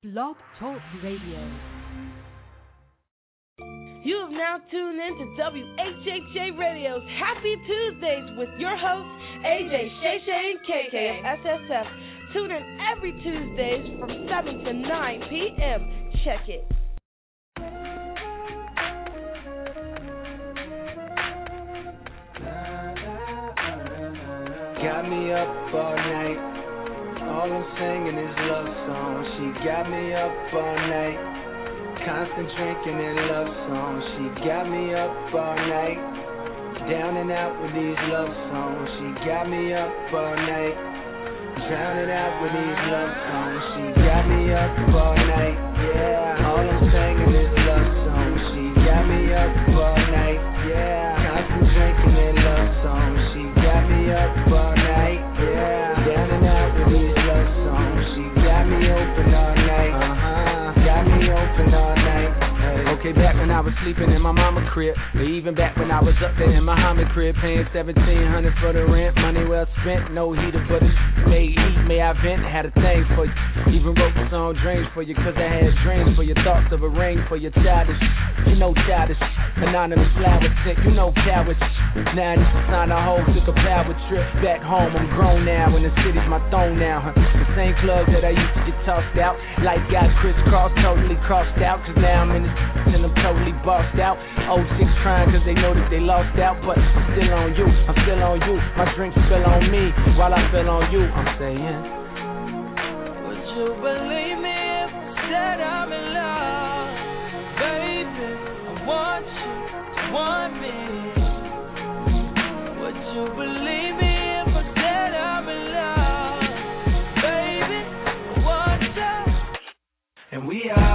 Blog Talk Radio. You have now tuned in to WHHJ Radio's Happy Tuesdays with your hosts, AJ, Shay Shay, and KK of SSF. Tune in every Tuesdays from 7 to 9 p.m. Check it. Got me up all night. All I'm singing is love songs. She got me up all night. Constant drinking and love songs. She got me up all night. Down and out with these love songs. She got me up all night. Drowning out with these love songs. She got me up all night. Yeah. All I'm singing is love songs. She got me up all night. Yeah. Constant drinking and love songs. She got me up all night. Yeah. Down and out with these love songs. She got me open all night. Got me open all night. Okay, back when I was sleeping in my mama crib, or even back when I was up there in my Muhammad crib, paying $1,700 for the rent, money well spent, no heater, but it's made heat, may I vent, had a thing for you, even wrote the song Dreams for you, cause I had dreams for your thoughts of a ring for your childish, you know childish, anonymous flower sick, you know cowards, now this is sign I hold, took a power trip back home, I'm grown now, and the city's my throne now, the same club that I used to get tossed out, life got crisscrossed, totally crossed out, cause now I'm in this and I'm totally bossed out. 06 crying cause they know that they lost out. But I'm still on you, I'm still on you. My drinks spill on me while I feel on you. I'm saying, would you believe me if I said I'm in love? Baby, I want you to want me. Would you believe me if I said I'm in love? Baby, I want you. and we are.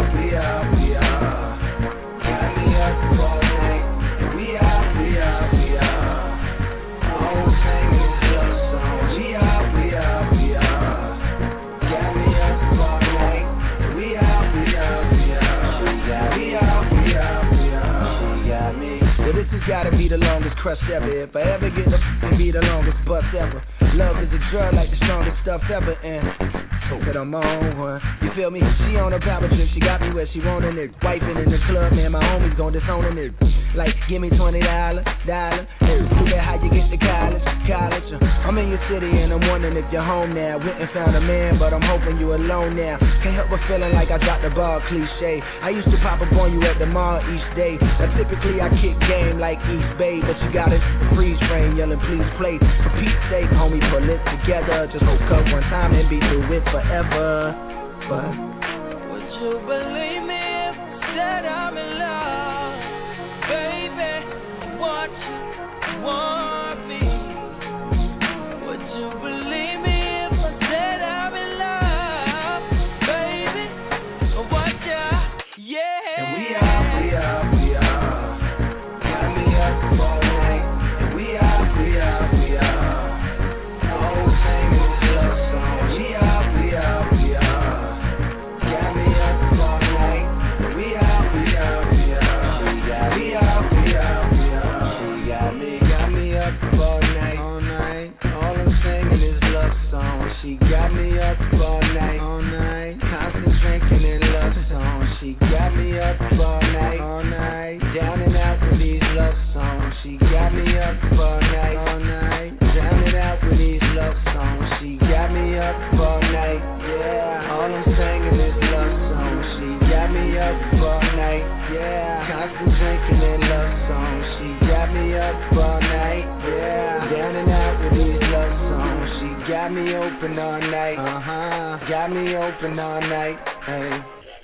Gotta be the longest crush ever. If I ever get the be the longest bust ever. Love is a drug like the strongest stuff ever. And hope that I'm on one. You feel me? She on a power trip. She got me where she wanted it. Wiping in the club, man. My homies gon' disown it. Like, give me $20. Do that how you get to college. I'm in your city and I'm wondering if you're home now. Went and found a man, but I'm hoping you alone now. Can't help but feeling like I dropped the ball cliche. I used to pop up on you at the mall each day. Now typically I kick game like East Bay, but you got it freeze frame yelling please play. For Pete's sake, homie, pull it together. Just woke up one time and be through it forever. But would you believe me if I said I'm in love? Baby, I want you, I want me. Would you believe me if I said I'm in love? Baby, I want you, yeah. And we are. Got me up all night. And we are. All singing is love songs. We are. Got me up all night. And we are. She got me up all night. All I'm singing is love songs. She got me up all night. Constant drinking and love songs. She got me up all night. Down and out with these love songs. She got me up all night. Down and out with these love songs. She got me up all night. Yeah. All I'm singing is love songs. She got me up all night. Yeah. Constant drinking and love songs. She got me up all night. Yeah. Down and out with these love songs. She got me open all night. Got me open all night. Hey.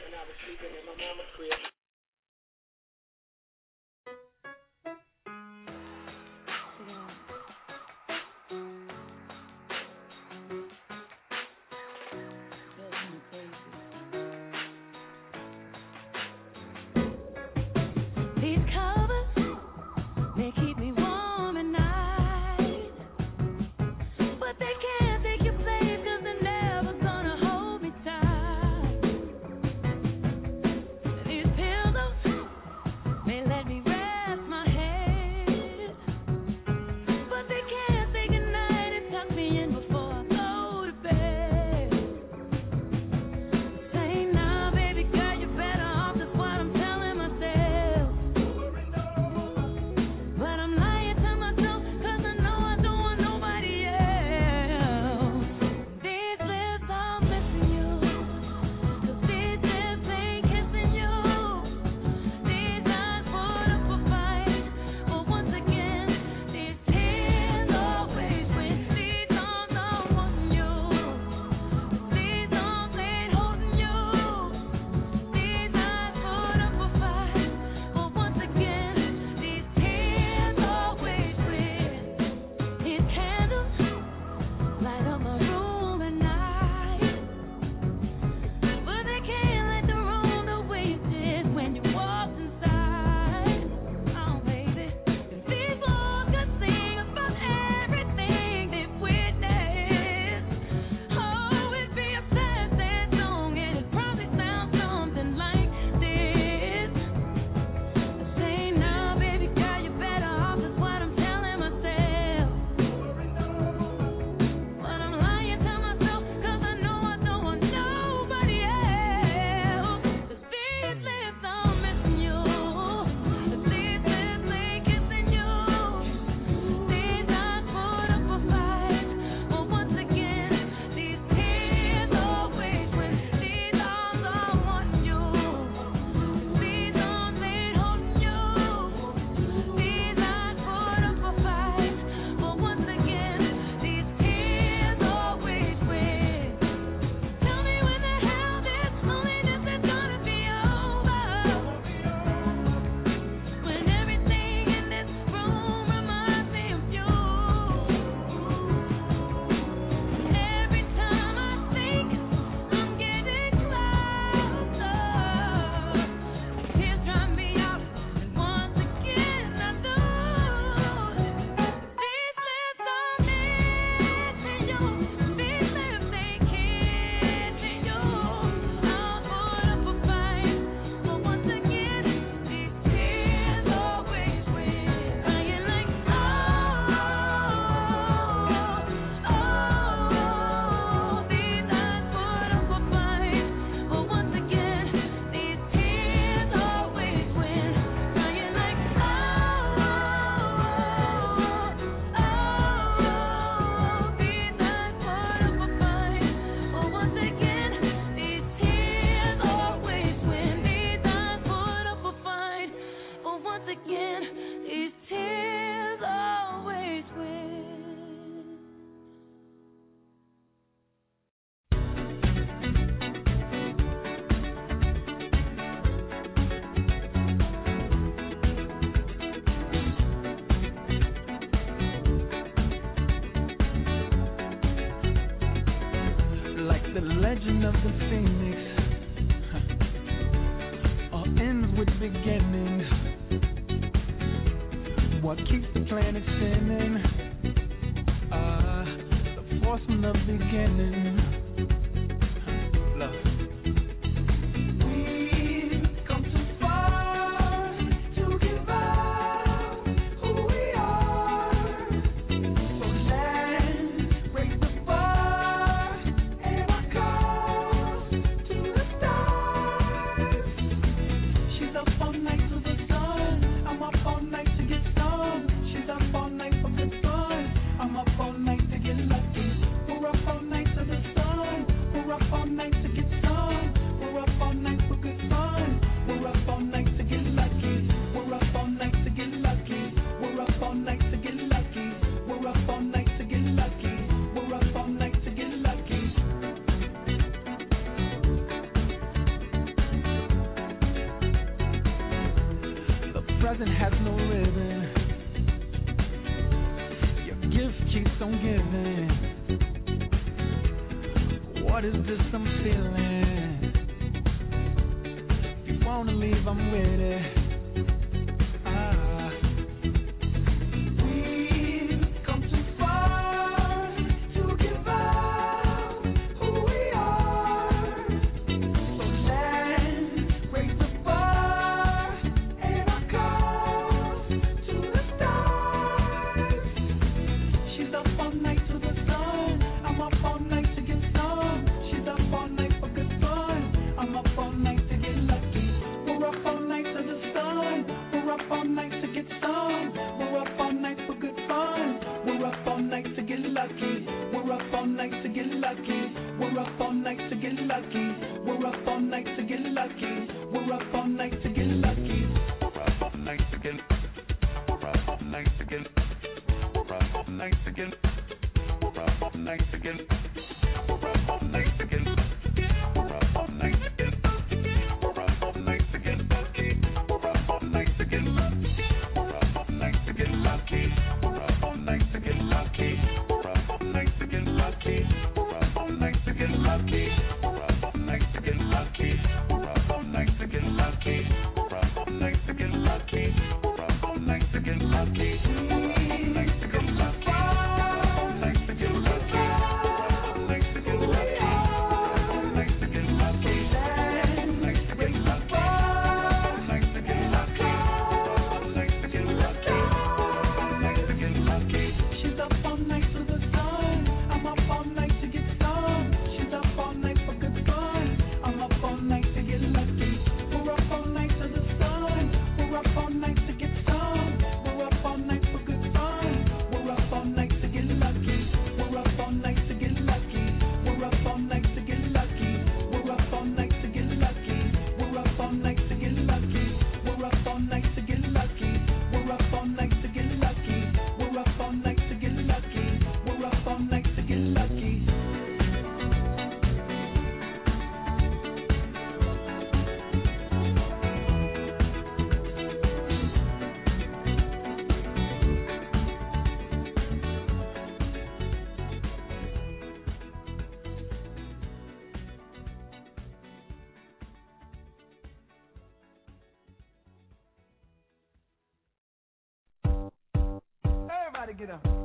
These covers, they keep me warm at night, but they can't take your place 'cause they're never gonna hold me tight. what keeps the planet spinning. The force from the beginning. Love. We've come too far to give up who we are. So let's raise the bar and our cause to the stars. She's up all night to the sun. I'm up all night to get some. She's up all night for good fun. I'm up all night to get lucky. We're up all night to the sun. We're up all night to get some. We're up all night for good fun. We're up all night to get lucky. We're up all night to get lucky. We're up all night to get lucky. We're up all night to get lucky. We're up all night to get lucky. The present has no ribbon. Your gift keeps on giving. What is this I'm feeling? If you wanna leave, I'm with it. We've come too far to give up who we are. So let's raise the bar and our cause to the stars. She's up all night to the sun. I'm up all night to get some. She's up all night for good fun. I'm up all night to get lucky. We're up all night to the sun. We're up all night to get some. We're up all night for good fun. We're up all night to get lucky. We're up all night to get lucky. We're up all night to get lucky. We're up all night to get lucky. We're up all night to get lucky. We're up all night to get. We're up all night to get. We're up all night to get. We're up all night to get. We're up all night to get. We're up all night to get. We're up all night to get lucky. We're up all night to get lucky. We're up all night to get lucky. We're up all night to get lucky. We're up all night to get lucky. We're up all night to get lucky. We're up all night to get lucky. We're up all night to get lucky. We're up all night to get lucky. We're up all night to get lucky. We're up all night to get lucky. We're up all night to get lucky. Everybody get up.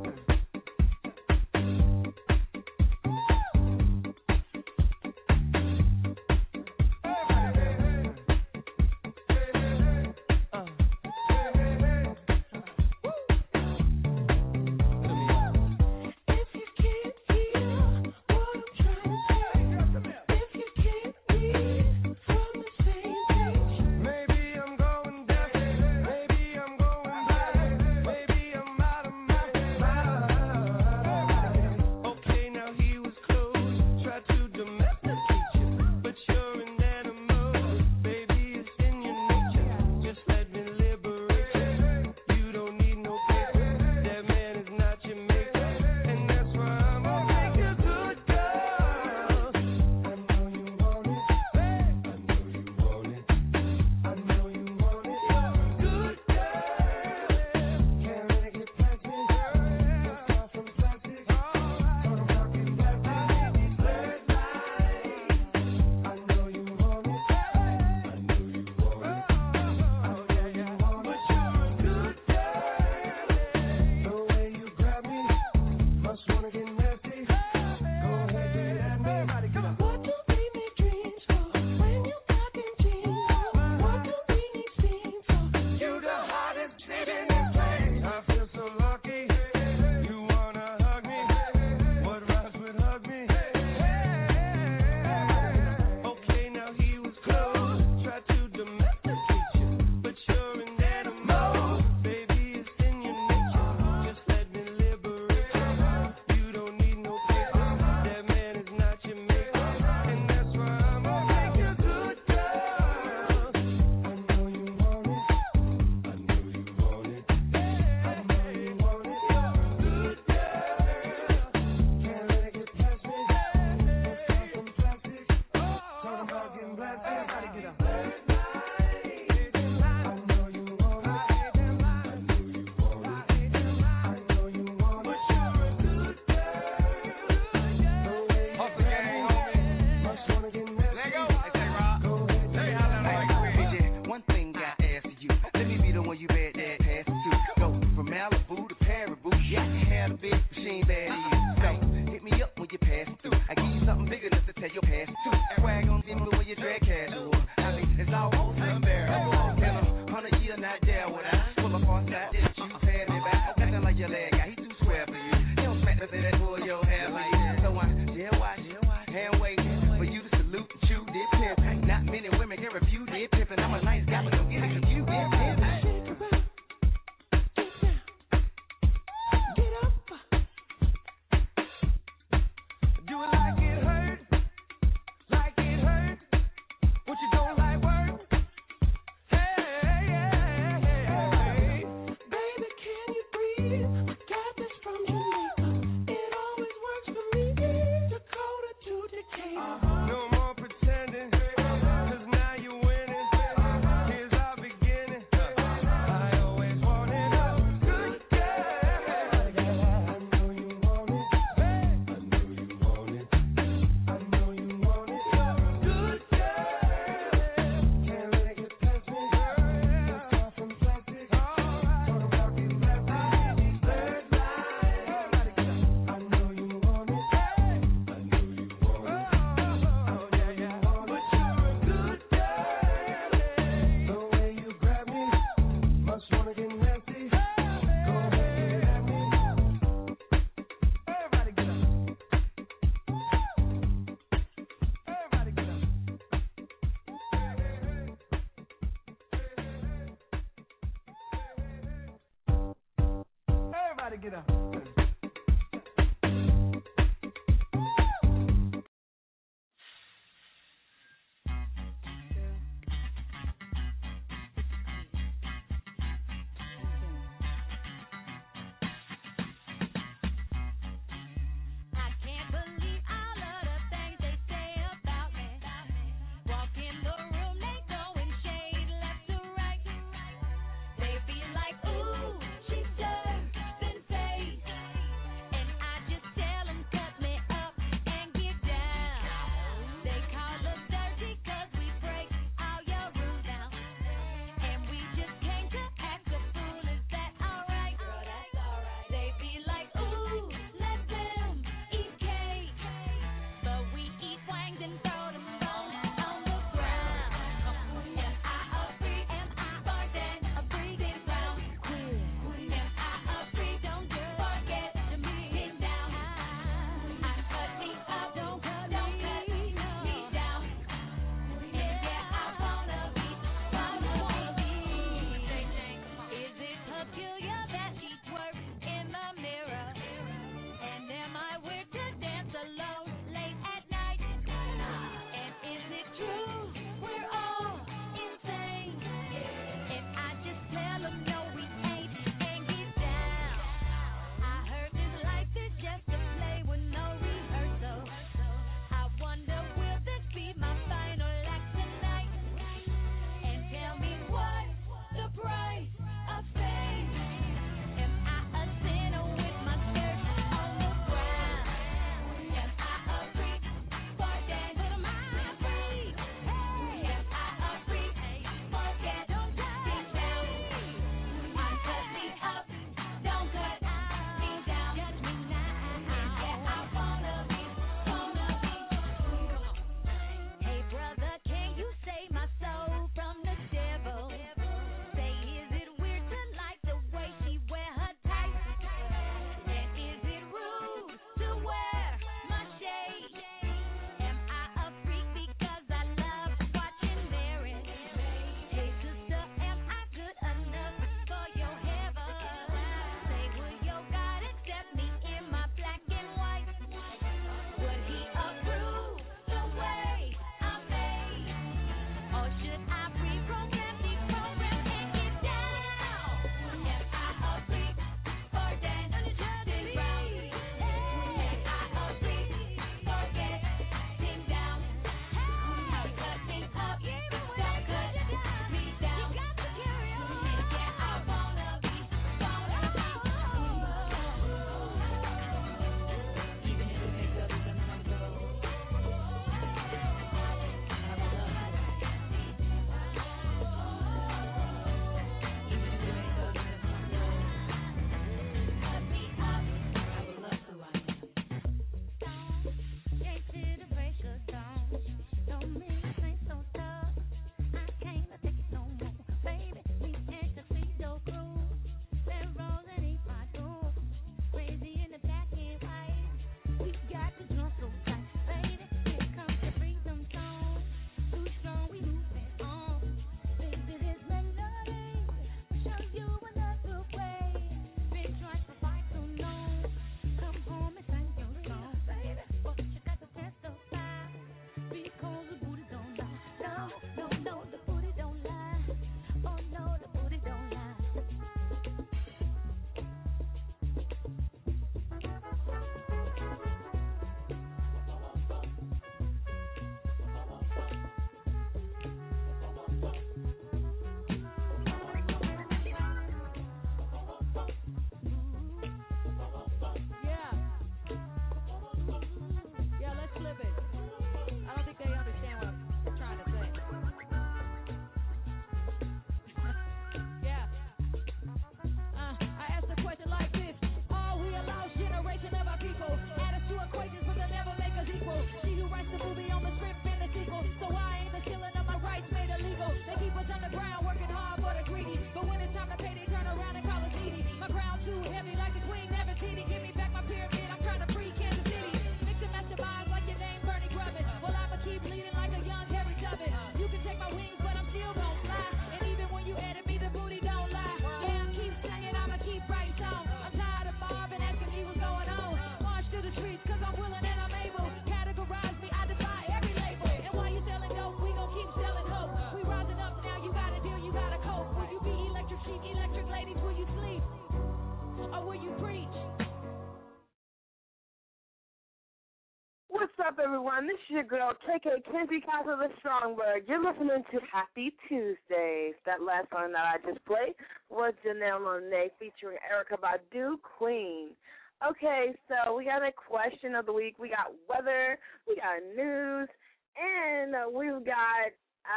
Maybe I'm out of my get pimpin'. I'm a nice guy, but don't get it confused. Get up. They be like, ooh, she's just been saved. What's up, everyone? This is your girl, KK Kenzie Casa the Songbird. You're listening to Happy Tuesdays. That last song that I just played was Janelle Monáe featuring Erykah Badu, Queen. Okay, so we got a question of the week. We got weather, we got news, and we've got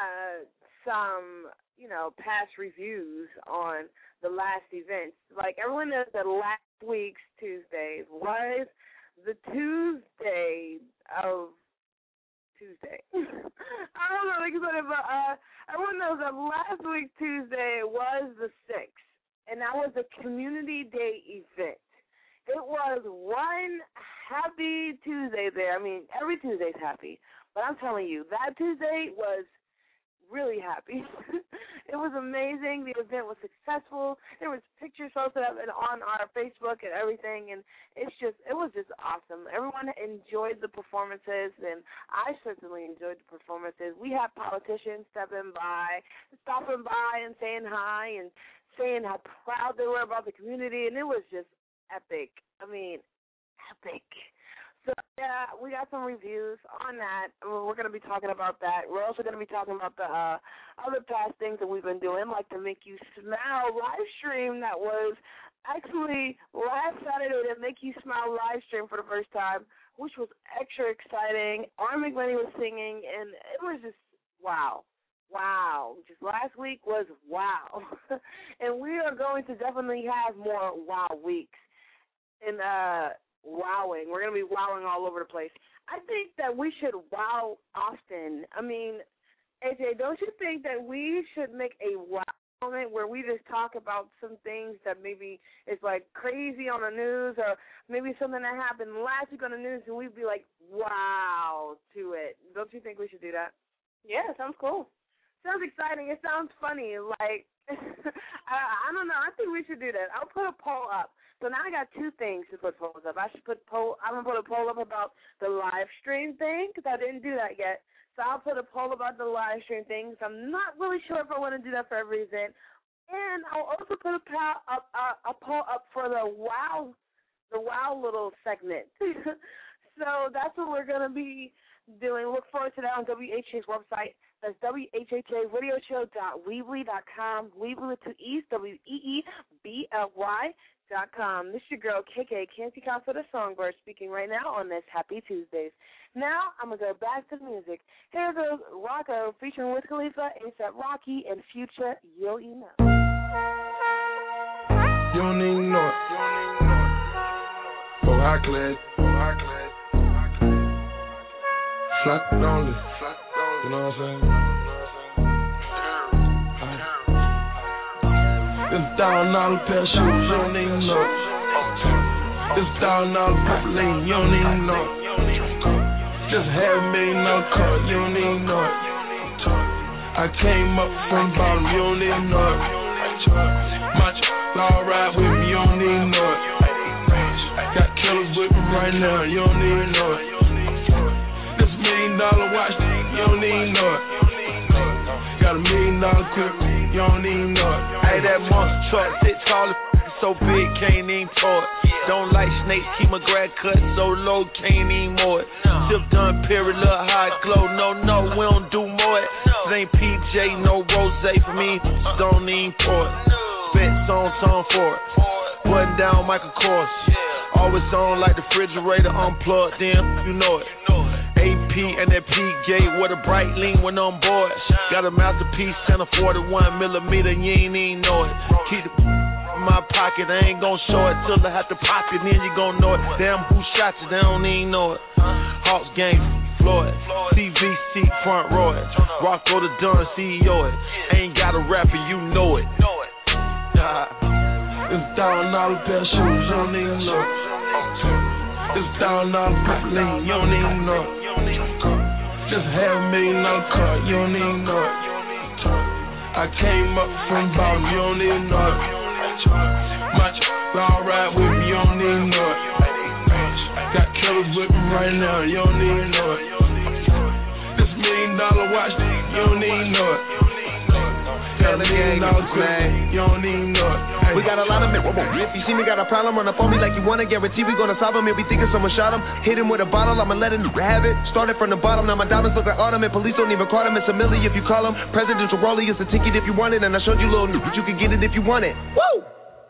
some, past reviews on the last events. Like, everyone knows that last week's Tuesdays was the Tuesday of Tuesday. I don't know exactly, but everyone knows that last week's Tuesday was the 6th, and that was a Community Day event. It was one happy Tuesday there. I mean, every Tuesday's happy, but I'm telling you, that Tuesday was really happy. It was amazing. The event was successful. There was pictures posted up on our Facebook and everything, and it was just awesome. Everyone enjoyed the performances, and I certainly enjoyed the performances. We had politicians stopping by and saying hi and saying how proud they were about the community, and it was just epic. I mean, epic. So, yeah, we got some reviews on that. We're going to be talking about that. We're also going to be talking about the other past things that we've been doing, like the Make You Smile live stream that was actually last Saturday, the Make You Smile live stream for the first time, which was extra exciting. Arm McMoney was singing, and it was just wow. Wow. Just last week was wow. And we are going to definitely have more wow weeks. And wowing. We're going to be wowing all over the place. I think that we should wow often. I mean, AJ, don't you think that we should make a wow moment where we just talk about some things that maybe is like crazy on the news, or maybe something that happened last week on the news, and we'd be like, wow, to it. Don't you think we should do that? Yeah, sounds cool. Sounds exciting. It sounds funny. Like, I don't know. I think we should do that. I'll put a poll up. So now I got two things to put polls up. I'm going to put a poll up about the live stream thing, because I didn't do that yet. So I'll put a poll about the live stream thing, because I'm not really sure if I want to do that for every event. And I'll also put a poll up for the wow little segment. So that's what we're going to be doing. Look forward to that on WHA's website. That's WHHARadioshow.weebly.com. Weebly with two E's, WEEBLY.com. This is your girl, KK, Kenzie Casa the Songbird, speaking right now on this Happy Tuesdays. Now, I'm going to go back to the music. Here goes Rocco featuring Wiz Khalifa, A$AP Rocky, and Future, You'll Email. You don't even know it. Oh, high class. Flat only. You know what I'm saying? It's $1,000 pair of shoes, you don't even know it. It's $1,000 purple lane, you don't even know it. Just $500,000 car, you don't even know it. I came up from bottom, you don't even know it. My all ride with me, you don't even know it. Got killers with me right now, you don't even know it. This $1 million watch, you don't even know it. Got $1 million crib, you don't even know it. Hey, that monster truck, sit tall, so big, can't even tow it. Don't like snakes, keep my grad cut so low, can't even mow it. Sip done, period, look high, glow. No, we don't do more it. It ain't PJ, no rose for me, don't even pour it. Spit song for it. Button down Michael Kors. Always on like the refrigerator unplugged, then you know it. AP and that P gate with a bright lean when on board. Got a masterpiece and a 41mm, you ain't even know it. Keep the in my pocket, I ain't gon' show it till I have to pop it, then you gon' know it. Damn, who shot you, they don't even know it. Hawks gang, Floyd, CVC front row it. Rocco the Dunn, CEO it. Ain't got a rapper, you know it. It's $1,000 pair of shoes, you don't even know it. It's $1,000 purple lane, you don't even know it. Just $500,000 car, you don't even know it. I came up from bottom, you don't even know it. My all ride with me, you don't even know it. Got killers with me right now, you don't even know it. This $1 million watch, you don't even know it. Got Taylor gang, man. You don't even know it. We got a lot of men. If you see me got a problem, run up on me like you wanna. Guarantee we gonna solve him. If we thinking someone shot him, hit him with a bottle, I'ma let him have it. Started from the bottom, now my diamonds look like autumn. And police don't even call him. It's a milli if you call him. Presidential Rollie is a ticket if you want it. And I showed you little but you can get it if you want it. Woo!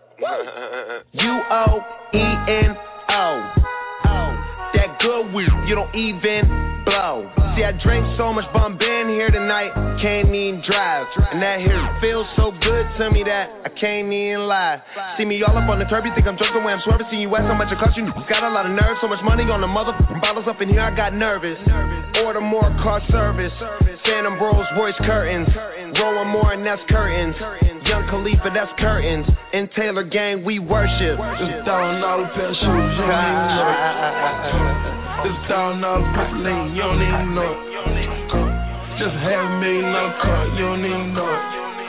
UOENO. That good weed, you don't even blow. See, I drank so much Bombay here tonight, can't even drive. And that here feels so good to me that I can't even lie. See me all up on the curb, you think I'm joking when I'm swerving. See you ask how much it cost you, got a lot of nerve. So much money on the motherfucking bottles up in here, I got nervous. Order more car service, Phantom Rolls Royce curtains, rolling more and that's curtains. Young Khalifa, that's curtains. In Taylor gang, we worship. It's $1,000 pair of shoes, you don't even know it. It's $1,000 purple lane, you don't even know it. Just $500,000 car, you don't even know it.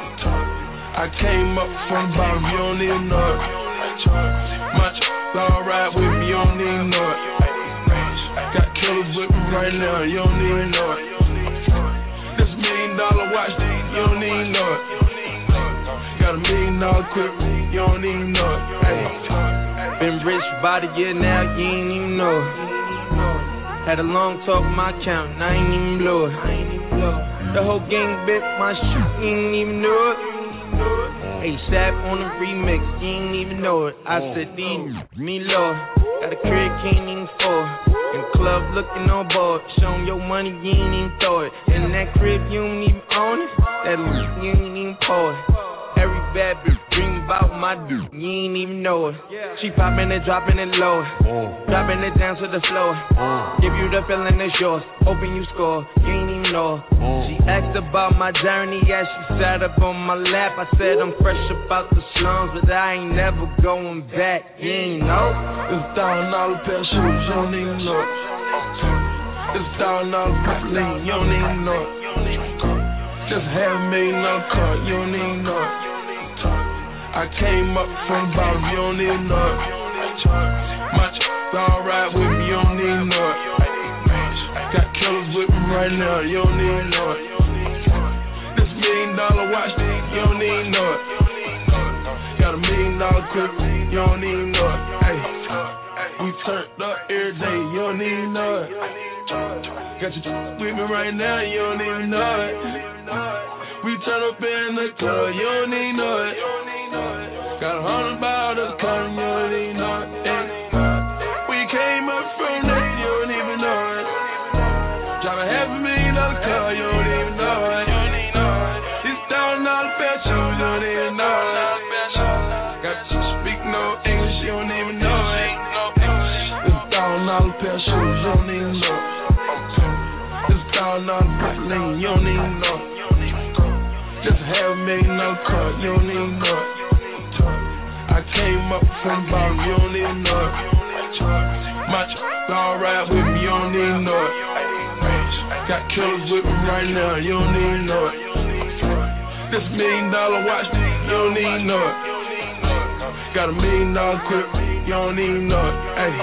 I came up from the bottom, you don't even know it. My all ride with me, you don't even know it. Got killers with me right now, you don't even know it. This $1 million watch, you don't even know it. Got $1 million quick, you don't even know it. Hey. Been rich about a year now, you ain't even know it. Had a long talk with my account, and I ain't even blow it. The whole gang bit my shit, you ain't even know it. ASAP on the remix, you ain't even know it. I said, me Lord, got a crib, can't even afford. In the club looking on board, showing your money, you ain't even throw it. In that crib, you don't even own it. That you ain't even pour it. Every bad bitch dream about my dude, you ain't even know it. She poppin' it, dropping it low, dropping it down to the floor. Give you the feeling it's yours, open you score, you ain't even know it. She asked about my journey as she sat up on my lap. I said I'm fresh about the slums, but I ain't never going back, you ain't know. It's $1,000 pair of shoes, you don't even know it. It's $1,000 purple lane, you don't even know it. Just $500,000 car, you don't even know it. I came up from the bottom, you don't even know it. My all ride with me, you don't even know it. Got killers with me right now, you don't even know it. This $1 million watch, you don't even know it. Got $1 million quick, you don't even know it. Hey, we turned up every day, you don't even know it. Got you with me right now, you don't even know it. We turn up in the club, you don't even know it. Got 100 bottles coming, you don't even know it. We came up from that, you don't even know it. Drive a $500,000 car, you don't even know it. This $1,000 pair of shoes, you don't even know it. Got you speak no English, you don't even know it. This $1,000 pair of shoes, you don't even know it. This $1,000 purple lane, you don't even know it. Just $500,000 car, you don't even know it. I came up from the bottom, you don't even know it. My all ride with me, you don't even know it. Got killers with me right now, you don't even know it. This $1 million watch, you don't even know it. Got $1 million quick, you don't even know it. Hey.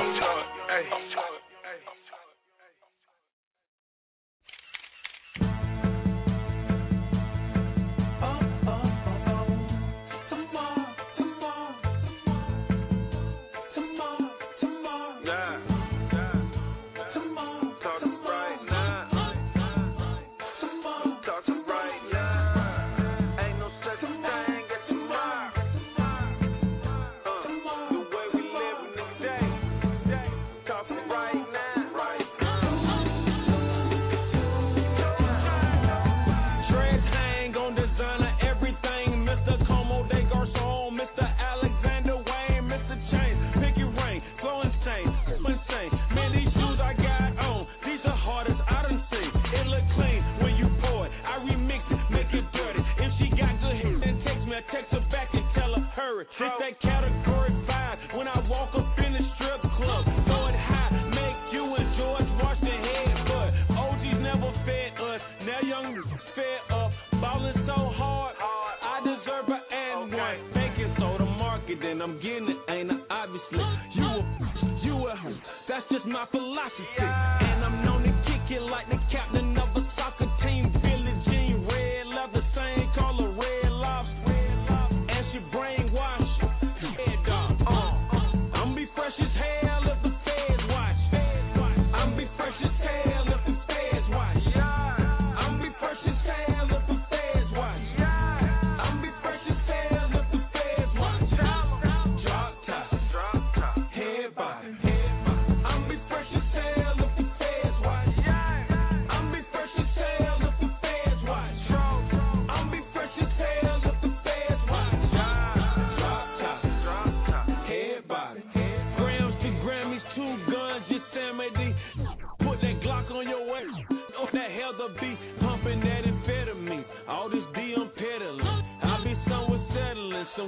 This that category 5 when I walk up in the strip club. Throw it high, make you and George wash their head. But OGs never fed us, now young fed up. Ballin' so hard, I deserve an and one. Making so the market, then I'm getting it, ain't I? Obviously. You a that's just my philosophy. And I'm known to kick it like the captain of a soccer team. Billie Jean, red leather, same color, red light.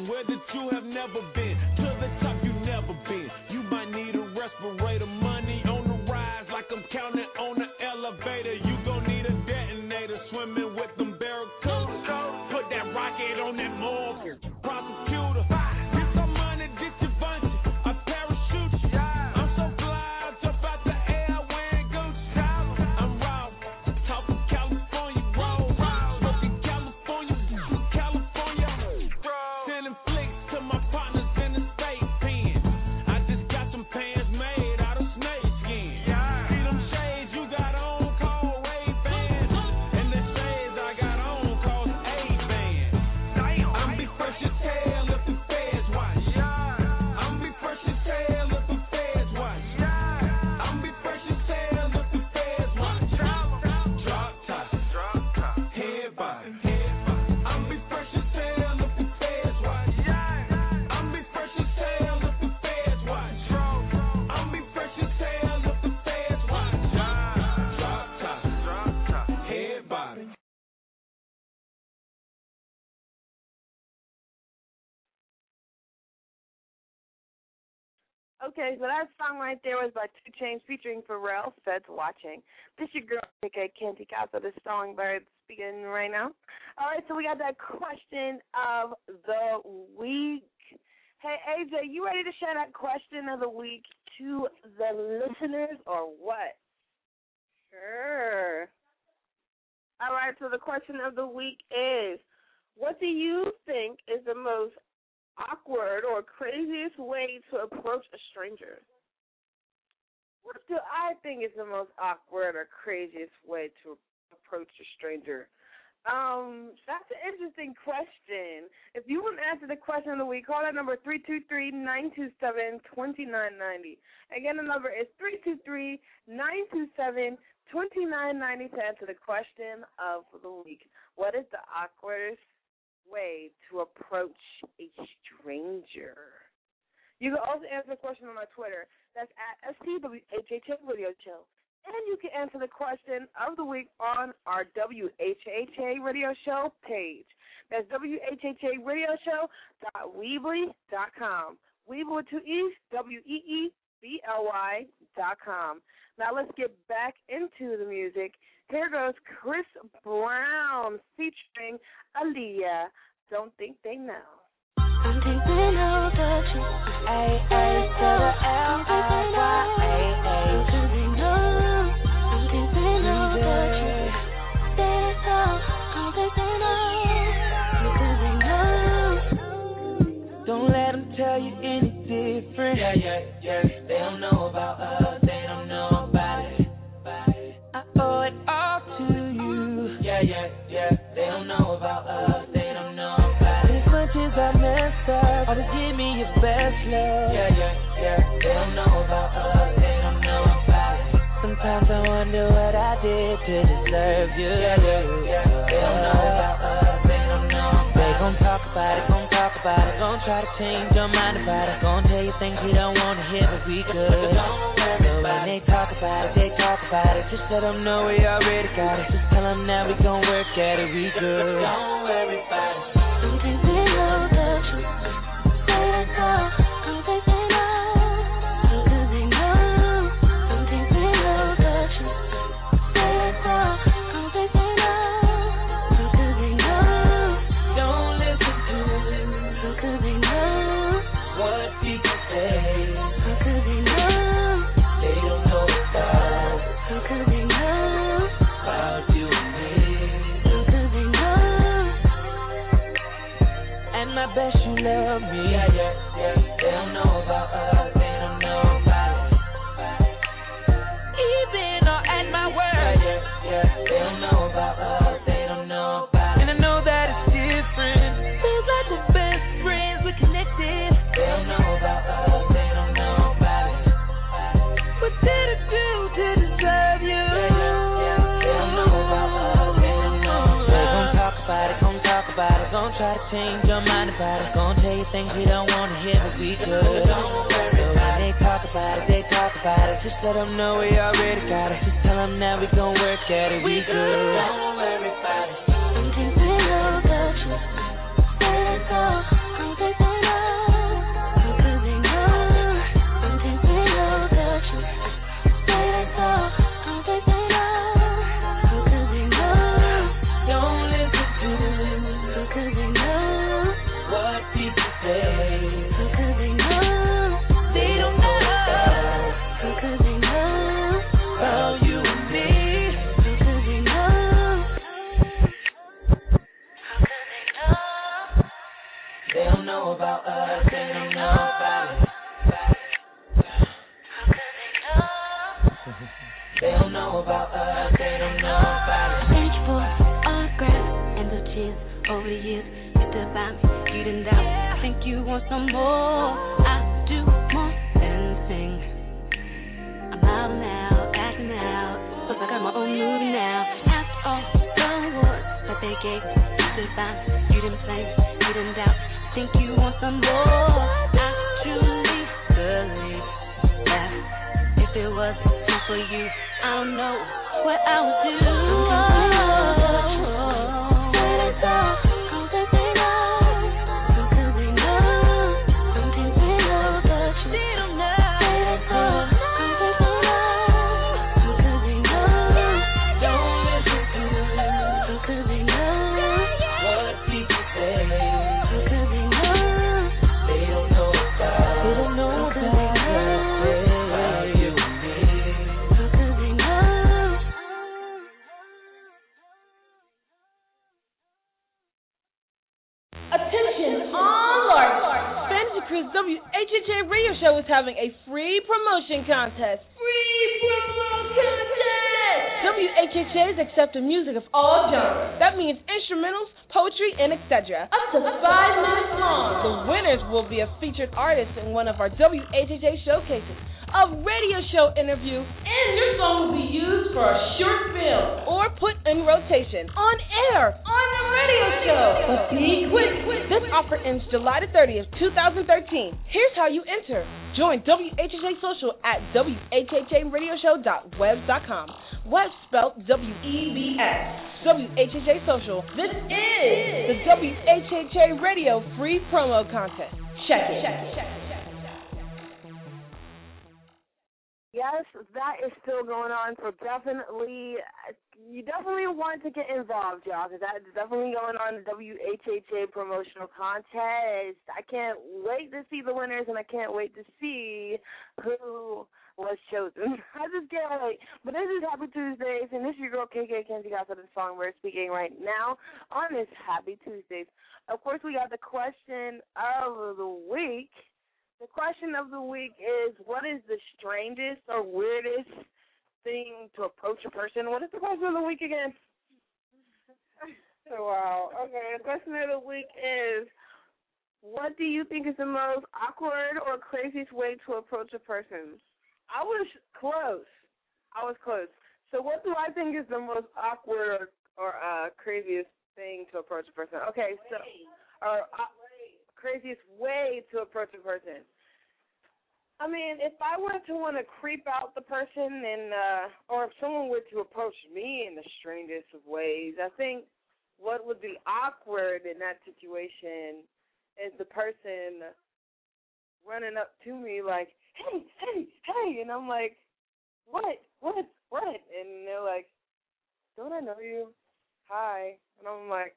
where that you have never been. To the top you never been. You might need a respirator. Money on the rise like I'm counting on the elevator. You gon' need a detonator. Swimming with them barracudas. Put that rocket on that morgue. Prosecutor. Get some money, get your bunch. I parachute you. I'm so fly, I jump out the air wearing Gucci. I'm raw, talking California roll. Smoking California. Sending flicks to my partners in the state pen. I just got some pants made out of snake skin. See them shades you got on called Ray-Bans. And the shades I got on called A-Band. I'm be fresh as hell if the feds watch. I'm be fresh as hell if the feds watch. I'm be fresh as hell if the feds watch. Drop top, head body. I'm be fresh as hell if the feds watch. I'm be fresh as hell if the feds watch. I'm be fresh as hell if the feds watch. Drop top, head body. Okay, so that song right there was by 2 Chainz featuring Pharrell, Feds Watching. This your girl, aka Candy Casa, the songbird speaking right now. All right, so we got that question of the week. Hey, AJ, you ready to share that question of the week to the listeners or what? Sure. All right, so the question of the week is, what do you think is the most awkward or craziest way to approach a stranger? What do I think is the most awkward or craziest way to approach a stranger? That's an interesting question. If you want to answer the question of the week, call that number 323-927-2990. Again, the number is 323-927-2990 to answer the question of the week. What is the awkwardest way to approach a stranger? You can also answer the question on my Twitter. That's at STWHHA Radio Show. And you can answer the question of the week on our WHHA Radio Show page. That's WHHARadioshow.weebly.com. Weebly with 2 E's, WEEBLY.com. Now let's get back into the music. Here goes Chris Brown featuring Aaliyah. Don't think they know. Don't think they know that you A-A-to-the-L-I-Y-A-A. Don't think they know. Don't think they know that you they know. Don't think they know. Because they know. Don't let them tell you any different. Yeah. They don't know about us. They don't know about it. I owe it all to you. Yeah. They don't know about us. They don't know about it. As much as I messed up, always give me your best love. Yeah. They don't know about us. They don't know about it. Sometimes I wonder what I did to deserve you. Yeah. They don't know about us. They don't know about it. They gon' talk about it, gon' try to change your mind about it. Gon' tell you things you don't wanna hear, but we good. So when they talk about it, just let them know we already got it. Just tell them now we gon' work at it, we good. Don't worry about it. Don't think they know the truth. They know. Don't think they know. Because they know. Don't think they know the truth. They know. Don't think they know. Because they know. Don't listen to them. Because they know. What people say. Because they know. They don't know about. Because they know. About you and me. Because they know. And I bet you love me. Yeah. They don't know about us. They don't know about it. Even or at my word. Yeah. They don't know about us. They don't know about it. And I know that it's different. Feels like we're best friends. We're connected. They don't know about us. They don't know about it. What did I do to deserve you? Yeah. They don't know about us. They don't know about it. They gon' talk about it. Gon' try to change your mind about it. Gon' tell you things you don't wanna hear, but we good. So when they talk about it, just let them know we already got it. Just tell them now we gon' work at it, we good. Don't worry about it. Don't think they know the truth. They know. Don't think know about us, they don't know about us. They don't know about us, they don't know about us. Thank you for autographs and the tears over the years. You divine, you didn't doubt. I think you want some more. I do more than sing. I'm out now, acting out. Cause I got my own movie now. After all the awards that they gave, you divine, you didn't play, you didn't doubt. I think you want some more. I truly believe that if it was not for you, I don't know what I would do. WHHA Radio Show is having a free promotion contest. WHHA is accepting music of all genres. That means instrumentals, poetry, and etc. Up to 5 minutes long. The winners will be a featured artist in one of our WHHA showcases, a radio show interview, and your song will be used for a short film or put in rotation on air on the radio show. But be quick. This offer ends July the 30th, 2013. Here's how you enter. Join WHHA Social at WHHARadioshow.webs.com. Web spelled WEBS. WHHA Social. This is the WHHA Radio free promo contest. Check it. Yes, that is still going on, so you definitely want to get involved, y'all, because that is definitely going on, the WHHA promotional contest. I can't wait to see the winners, and I can't wait to see who was chosen. I just can't wait. But this is Happy Tuesdays, and this is your girl, KK Kenzie Gossip, the Songbird, speaking right now on this Happy Tuesdays. Of course, we got the question of the week. The question of the week is, what is the strangest or weirdest thing to approach a person? What is the question of the week again? Wow. Okay, the question of the week is, what do you think is the most awkward or craziest way to approach a person? I was close. So what do I think is the most awkward or craziest thing to approach a person? Okay, so craziest way to approach a person. I mean, if I were to want to creep out the person and or if someone were to approach me in the strangest of ways, I think what would be awkward in that situation is the person running up to me like, hey, and I'm like, what? And they're like, don't I know you? Hi. And I'm like,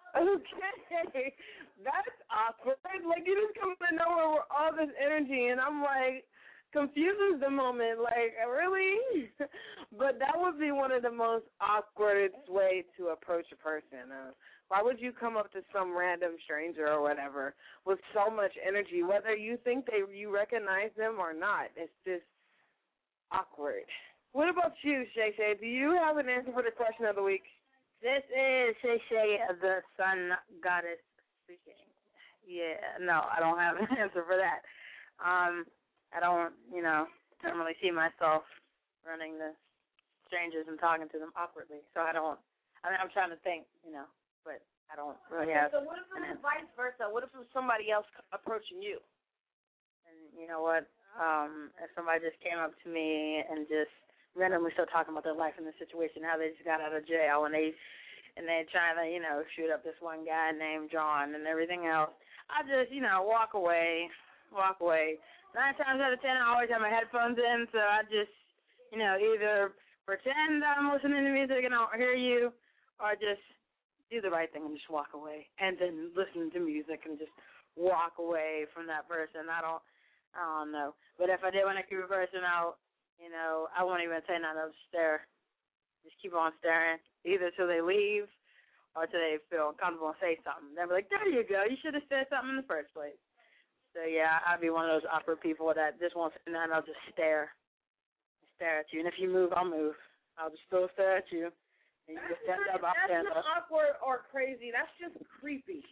okay, that's awkward. Like, you just come out of nowhere with all this energy, and I'm like, confused the moment. Like, really? But that would be one of the most awkward ways to approach a person. Why would you come up to some random stranger or whatever with so much energy, whether you think you recognize them or not? It's just awkward. What about you, Shay Shay? Do you have an answer for the question of the week? This is Shay Shay, the sun goddess speaking. Yeah, no, I don't have an answer for that. I don't really see myself running to strangers and talking to them awkwardly. So I'm trying to think, but I don't really have. So what if it was vice versa? What if it was somebody else approaching you? And you know what? If somebody just came up to me and just randomly started talking about their life in the situation, how they just got out of jail, and they're trying to, shoot up this one guy named John and everything else, I just, walk away. 9 times out of 10, I always have my headphones in, so I just, either pretend I'm listening to music and I don't hear you, or just do the right thing and just walk away, and then listen to music and just walk away from that person. I don't know. But if I did want to keep a person out, I won't even say nothing. I'll just stare. Just keep on staring, either till they leave or till they feel comfortable and say something. They'll be like, there you go. You should have said something in the first place. So, yeah, I'll be one of those awkward people that just won't say nothing. I'll just stare at you. And if you move, I'll move. I'll just still stare at you. And you just stand up, I'll stand up. That's not awkward or crazy. That's just creepy.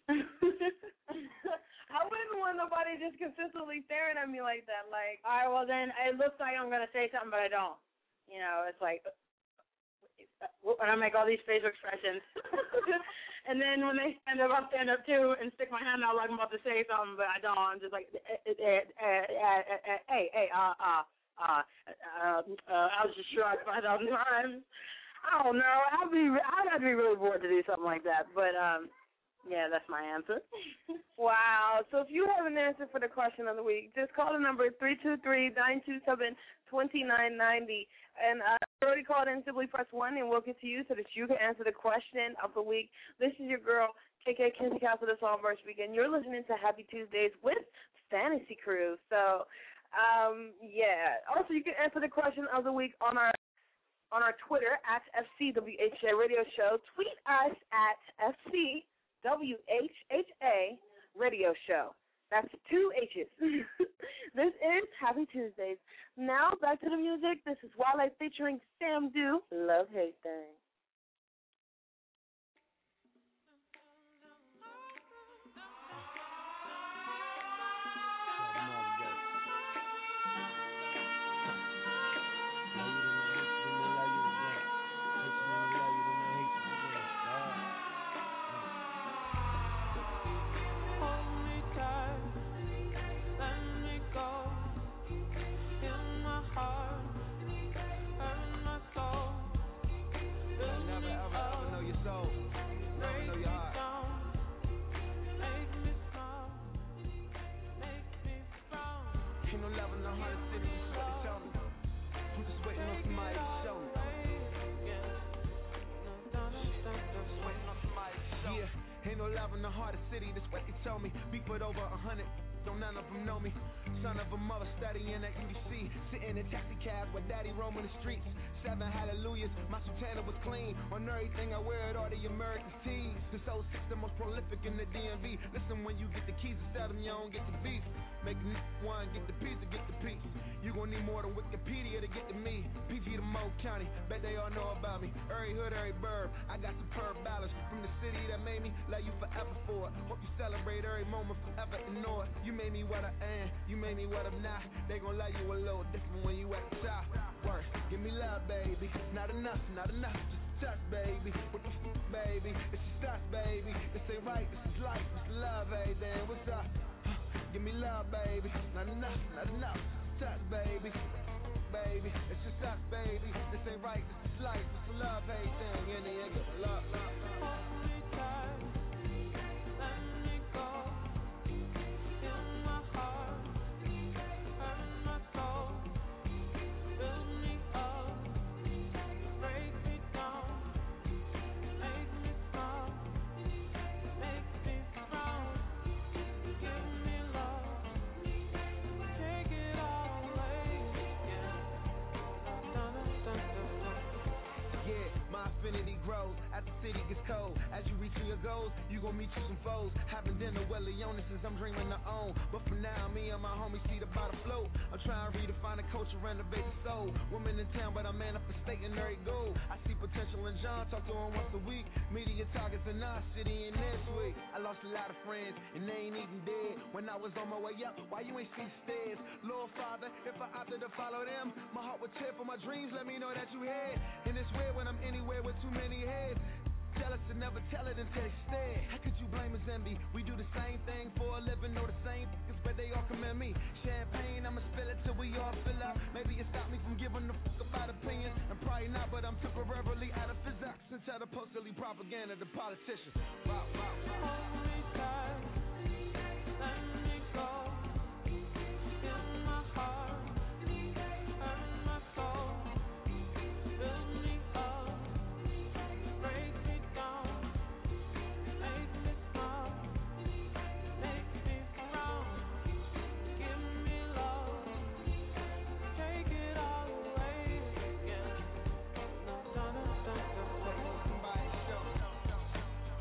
I wouldn't want nobody just consistently staring at me like that. Like, all right, well, then it looks like I'm going to say something, but I don't. You know, it's like, when I make all these facial expressions. And then when they stand up, I'll stand up too and stick my hand out like I'm about to say something, but I don't. I'm just like, I'll just shrug 5,000 times. I don't know. I'd have to be really bored to do something like that. But, yeah, that's my answer. Wow. So if you have an answer for the question of the week, just call the number 323-927-2990. And if you already called in, simply press 1 and we'll get to you so that you can answer the question of the week. This is your girl, KK Kenzie Castle, the Songverse Weekend. You're listening to Happy Tuesdays with Fantasy Crew. So, yeah. Also, you can answer the question of the week on our Twitter at FCWHA Radio Show. Tweet us at FCWHA Radio Show. That's 2 H's. This is Happy Tuesdays. Now back to the music. This is Wale featuring Sam Du. Love Hate Thing. Love in the heart of the city, that's what they told me. Beat with over 100, don't none of them know me. Son of a mother studying at UBC, sitting in taxi cab with daddy roaming the streets. 7 hallelujahs, my sultana was clean. On everything I wear it, all the American tees. This 06 the most prolific in the DMV. Listen, when you get the keys instead of them, you don't get the beef. Make one, get the piece to get the piece. You gon' need more than Wikipedia to get to me. PG to Mo County, bet they all know about me. Every hood, every burb, I got superb balance. From the city that made me, love you forever for it. Hope you celebrate every moment forever and know it. You made me what I am, you made me what I'm not. They gon' love you a little different when you at the top. Worse, give me love, baby. Not enough, just a touch, baby. What the fuck, baby? It's just us, baby. This ain't right, this is life, this is love, hey, then what's up? Give me love, baby. Not enough, just a touch, baby. Baby, it's just us, baby. This ain't right, this is life, this is love, hey, then in the end, give love. Only time, let me go. In my heart, and my soul. Fill me up, break me down, make me smile, make me strong. Give me love, take it all away. Yeah, my affinity grows as the city gets cold. As you reach your goals, you gon' meet you some foes. Having dinner with Leona since I'm dreaming to own. But for now, me and my homies see the bottom float. I'm trying to redefine the culture, renovate the soul. Women in town, but I'm manifesting every goal. I see potential in John, talk to him once a week. Media targets in our city and this week. I lost a lot of friends, and they ain't even dead. When I was on my way up, why you ain't see stairs? Lord Father, if I opted to follow them, my heart would tear for my dreams, let me know that you had. And it's weird when I'm anywhere with too many heads. Jealous and never tell it until they stare. How could you blame us, envy? We do the same thing for a living, know the same things, but they all commend me. Champagne, I'ma spill it till we all fill up. Maybe it stopped me from giving a fuck about opinions, and probably not, but I'm temporarily out of physics until the postally propaganda the politicians. Wow, wow, wow. Only time, let me go. In my heart, and my soul. Fill me up, break me down, make me smile, make me strong. Give me love, take it all away. Yeah. Somebody show.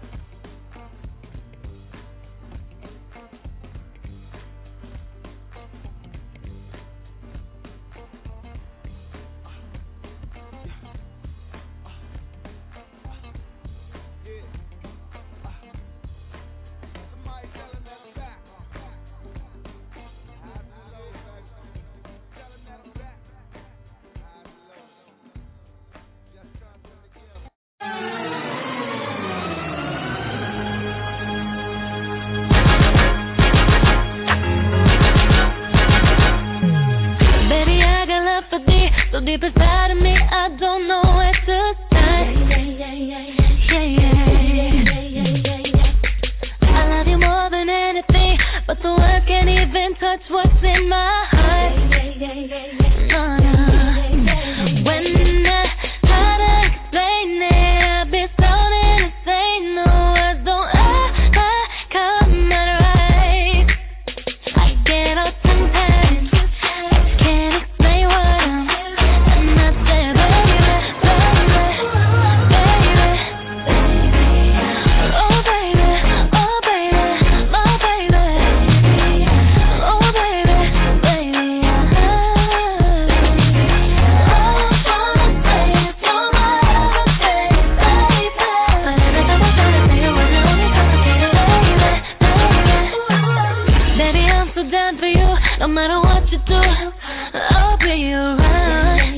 in my heart. No, no. When I try to explain it, I be sounding insane. No words don't come out right. I get all sometimes, I can't explain what I'm, and I say, baby, oh baby, oh baby, my baby, oh baby, baby, all I'm trying to say is you're my everything, baby. But every time I try to say it, was it only complicated, baby, I'm so down for you, no matter what you do, I'll be around,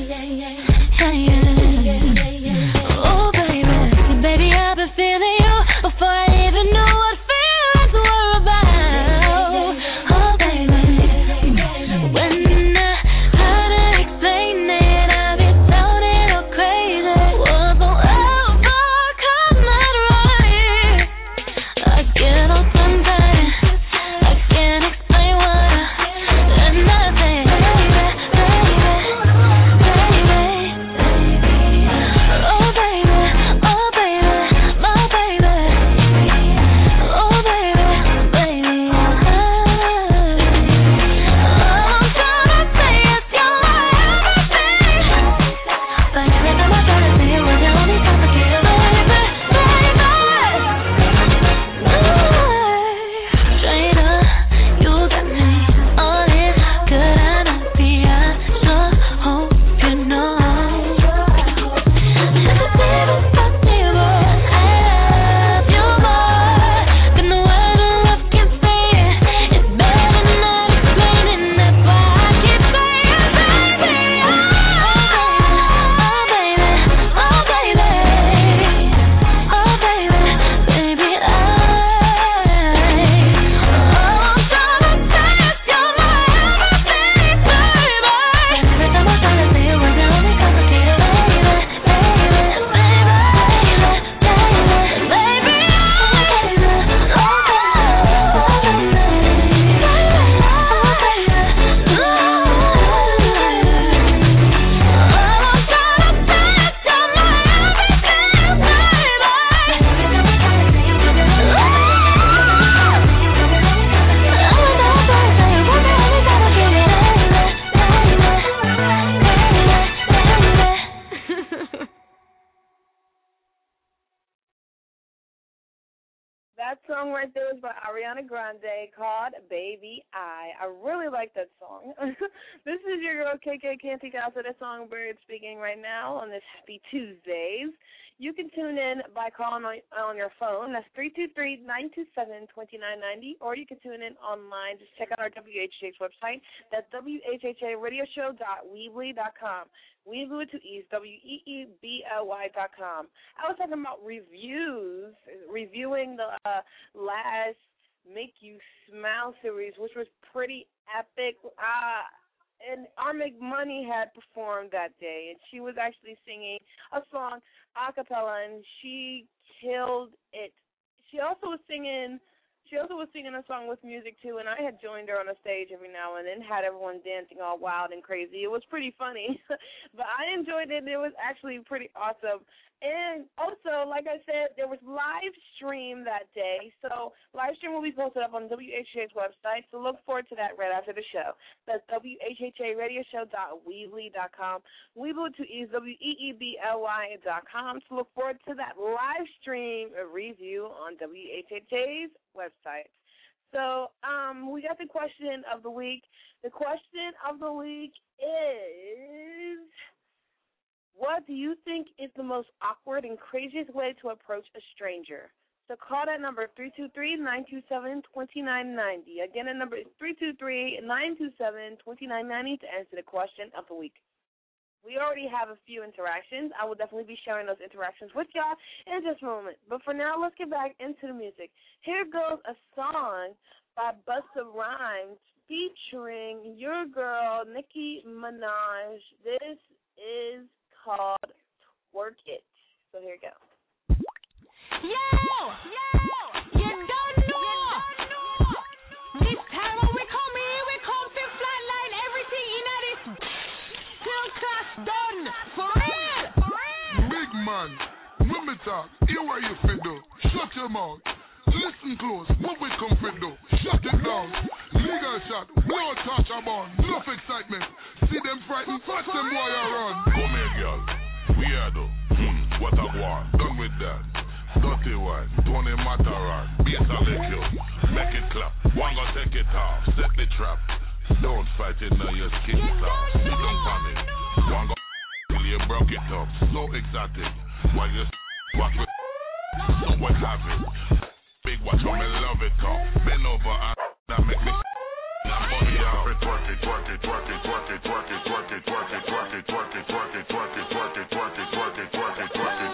oh baby, baby, I've been feeling you before I even knew what feelings were about, oh baby, when I try to explain it, I be sounding all crazy, words don't ever come out right, I get all sometimes, I can't explain what and I say, baby, oh baby, oh baby, my baby, oh baby, baby, all I'm trying to say is you're my everything, but every time I try to say it, was it only complicated, baby, Trainer, you got me all in, could I not be? I sure hope you know. If it's even possible, I love you more. Got no other love can say it. It's better not explaining. That's why I keep saying, baby, oh baby, oh baby, oh baby, baby, all I'm trying to say is you're my everything, baby. Every time I try to say it, was it only complicated, baby, That song right there is by Ariana Grande called Baby I really like that song. This is your girl KK Canty Casa, the Songbird, speaking right now on this Happy Tuesdays. You can tune in by calling on your phone. That's 323-927-2990. Or you can tune in online. Just check out our WHH website. That's WHHAradioshow.weebly.com. Weebly to East, WEEBLY.com. I was talking about reviews, reviewing the last Make You Smile series, which was pretty epic. And Our Make Money had performed that day, and she was actually singing a song a cappella, and she killed it. She also was singing a song with music too, and I had joined her on the stage every now and then, had everyone dancing all wild and crazy. It was pretty funny, but I enjoyed it. It was actually pretty awesome. And also, like I said, there was live stream that day. So live stream will be posted up on WHH's website. So look forward to that right after the show. That's WHHAradioshow.weebly.com. Weebly to Ease, WEEBLY.com. So look forward to that live stream review on WHHA's website. So we got the question of the week. The question of the week is, what do you think is the most awkward and craziest way to approach a stranger? So call that number, 323-927-2990. Again, the number is 323-927-2990 to answer the question of the week. We already have a few interactions. I will definitely be sharing those interactions with y'all in just a moment. But for now, let's get back into the music. Here goes a song by Busta Rhymes featuring your girl, Nicki Minaj. This is called Twerk It. So here we go. Yo! You don't know! This time when we come here, we come to fly talk. Hear what you fit do. Shut your mouth. Listen close. What we come fit do. Shut it down. Legal shot. No touch about. Enough excitement. See them frightened. Watch them boy run. Come here, girl. We are though. What a war. Done with that. Dirty one. Tony Mataran. Bass a lick you. Make it clap. One go take it off. Set the trap. Don't fight it now. Your skin is off. Sit down on it. One go till you broke it up. So exotic. While you watch with someone have it. Big watch on me love it up. Bend over and that make me now money out. Twerk it, twerk it, twerk it, twerk it, twerk it, twerk it, twerk it, twerk it, twerk it, twerk it, twerk it, twerk it, twerk it, twerk it, twerk it, twerk it,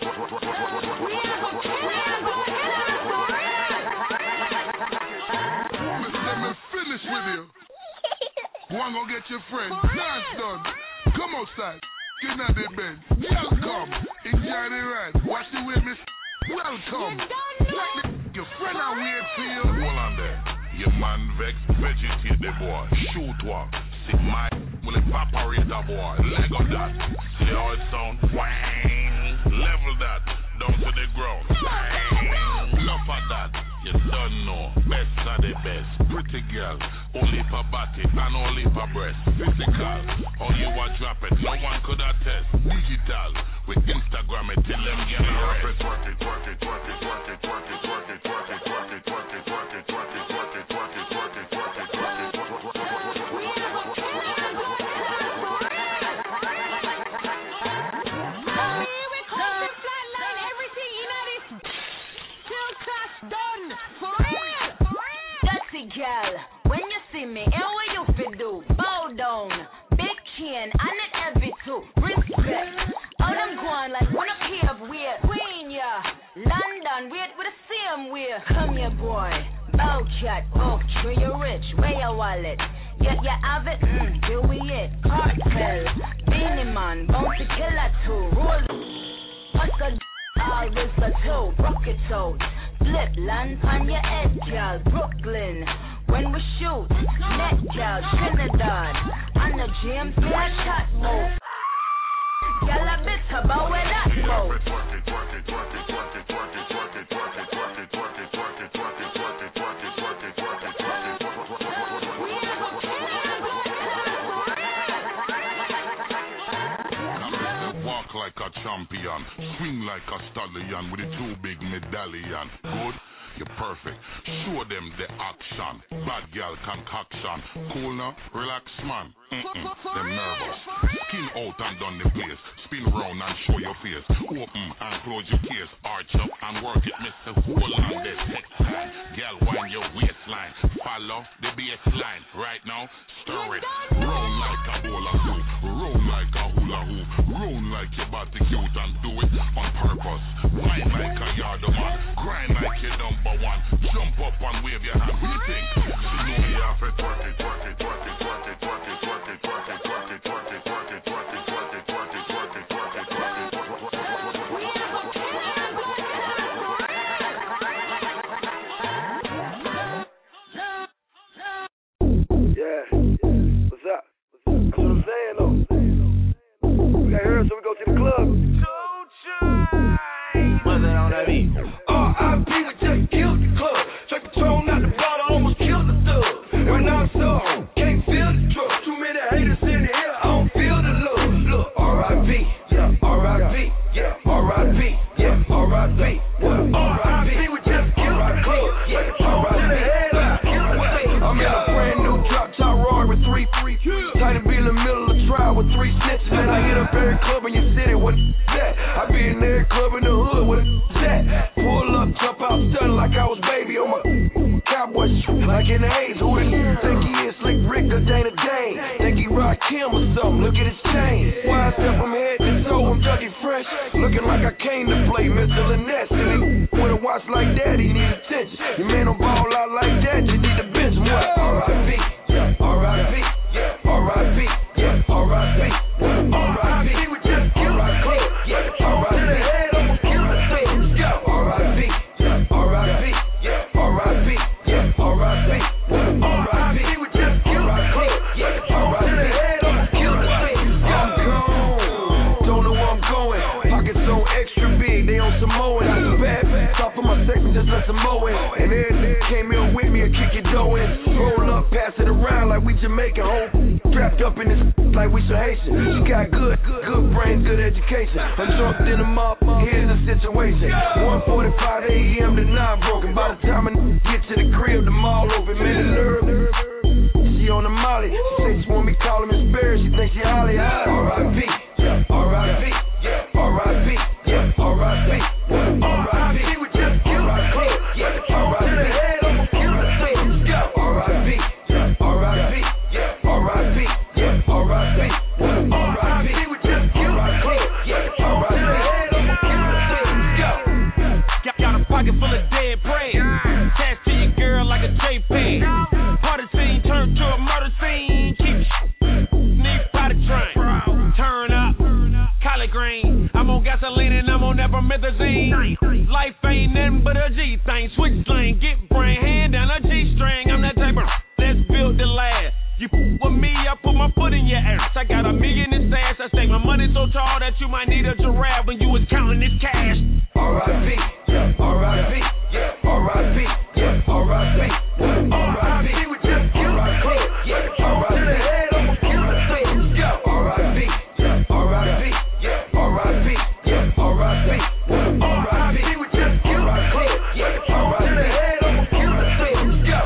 Let me finish with you. One go get your friend. Dance done. Come outside. Get out the bed. Welcome. Enjoy the ride. Watch the way miss. Welcome. Your friend are weird for you. Hold on there. Your man vex, vegetate the boy. Shoot one. See my will evaporate the boy. Leg on that. See how it sound? Wang. Level that. Down to the ground. Wang. Enough of that. You don't know. Best are the best. Pretty girl. Only for body and only for breast. Physical. All you want drop it. No one could attest. Digital. With Instagram it till them get arrested. Twerk it, twerk it, twerk it, twerk it, twerk it, twerk it, twerk it, twerk it, twerk it, twerk it, twerk it, twerk it, twerk it, twerk it, twerk it, twerk it, twerk it. Girl, when you see me, and what you fi do? Bow down, big chin, and it heavy too. Respect. All them going like one up here of weird Queen, yeah. London, weird with the same way. Come here, boy. Bow cat, oh, sure you rich. Where your wallet? Yeah, you have it. Here we it. Cartel, Beanie Man, Bounty Killer too. Roll. Hustle, always the two. Rocket toes. Flip land on your head, girl. Brooklyn. When we shoot, net girl, Trinidad. On the James Bond shot move. Girl, a bit about where that goes. Twerk it, twerk it, twerk it, twerk it, twerk it, twerk it, twerk it, twerk it, twerk it, twerk it, twerk it, twerk it, twerk it, twerk it, twerk it, twerk it, walk like a champion, swing like a stallion with a two big medallion. Good? You're perfect. Show them the action. Bad girl concoction. Cool now? Relax, man. Them nervous. Skin out and down the place. Spin round and show your face. Open and close your case. Arch up and work it. Mr. Hold on this textile. Girl, wind your waistline. Follow the baseline. Right now, stir it. Round like a bowl of soup. Round like a hula hoop. Round like your body cute and do it on purpose. Wine like a yard man. Grind like your number one. Jump up and wave your hand. What you think? She know me have to twerk it, twerk it, twerk it, twerk it, twerk it, twerk it, twerk it, twerk it, twerk it, twerk it, twerk it, twerk it, twerk it, twerk it, twerk it, twerk it, Yeah. What's up? That's what I'm saying though. We got here so we go to the club. What's that on that beat? R.I.P. we just killed the club. Straight Patron out the bottle, almost killed the thug. And I'm so can't feel the truck. Too many haters in the air, I don't feel the love. Look, R.I.P. Yeah, R.I.P. Yeah, R.I.P. Yeah, R.I.P. What? R.I.P. we just killed the club. Yeah, R.I.P. I'm in a brand new drop top Roy with 3 Tight to be in the middle of the trial with 3 snitches. Man, I hit up every club in your city. What that? I be in every club in the hood. What that? Pull up, jump out, stun like I was baby on my cowboy shoe. Like in the A's, who the think he is? Slick Rick or Dana Dane? Think he rock Kim or something? Look at his chain. Why I step from head to toe, I'm Dougie Fresh. Looking like I came to play Mr. Lynette. With a watch like that, he need attention. Your man don't ball out like that, you need to bench him. What? R.I.P. Yeah, R.I.P. Yeah, R.I.P. Yeah, R.I.P. R.I.P. we just killed the club. Yeah, R.I.P. R.I.P. Yeah, R.I.P. Yeah, R.I.P. Yeah, R.I.P. R.I.P. we just killed the club. Yeah, R.I.P. I'm gone. Don't know where I'm going. Pockets so extra big, they on Samoan. Jamaican, whole trapped up in this like we some Haitian. She got good brains, good education. I'm drunk in the mouth, here's the situation. 1:45 a.m. to 9 broken. By the time I get to the crib, the mall open, man, the nerve. She on the molly, she say she want me call him Miss Barry, she think she Holly High. R.I.P. Yeah, R.I.P. Yeah, R.I.P. Yeah, R.I.P. R.I.P. We just killed the club. Yeah, R.I.P. to the head, I'ma kill the thing. Yeah, R.I.P. Yeah, R.I.P. Yeah, R.I.P. Yeah, R.I.P. R.I.P. We just killed the club. Yeah, R.I.P. to the head, I'ma kill the thing. Yeah. Got a pocket full of dead bread. Cash to your girl like a JPEG. Party scene turned to a murder scene. Keep need body train. Turn up, collard green. I'm on gasoline and I'm on nepromethazine. Life ain't nothing but a G thing. Switch slang, get brain, hand down a G string. I'm that type of that's built to last. You with me, I put my foot in your ass. I got $1 million in stash. I stake my money so tall that you might need a giraffe when you was counting this cash. R.I.P. Yeah, R.I.P. Yeah, R.I.P. Yeah, R.I.P. R.I.P. We just killed the club. Yeah, R.I.P. to the head, I'ma kill the thing. Yeah, R.I.P. Yeah, R.I.P. Yeah, R.I.P. Yeah, R.I.P. R.I.P. We just killed the club. Yeah, R.I.P. to the head, I'ma kill the thing. Yeah.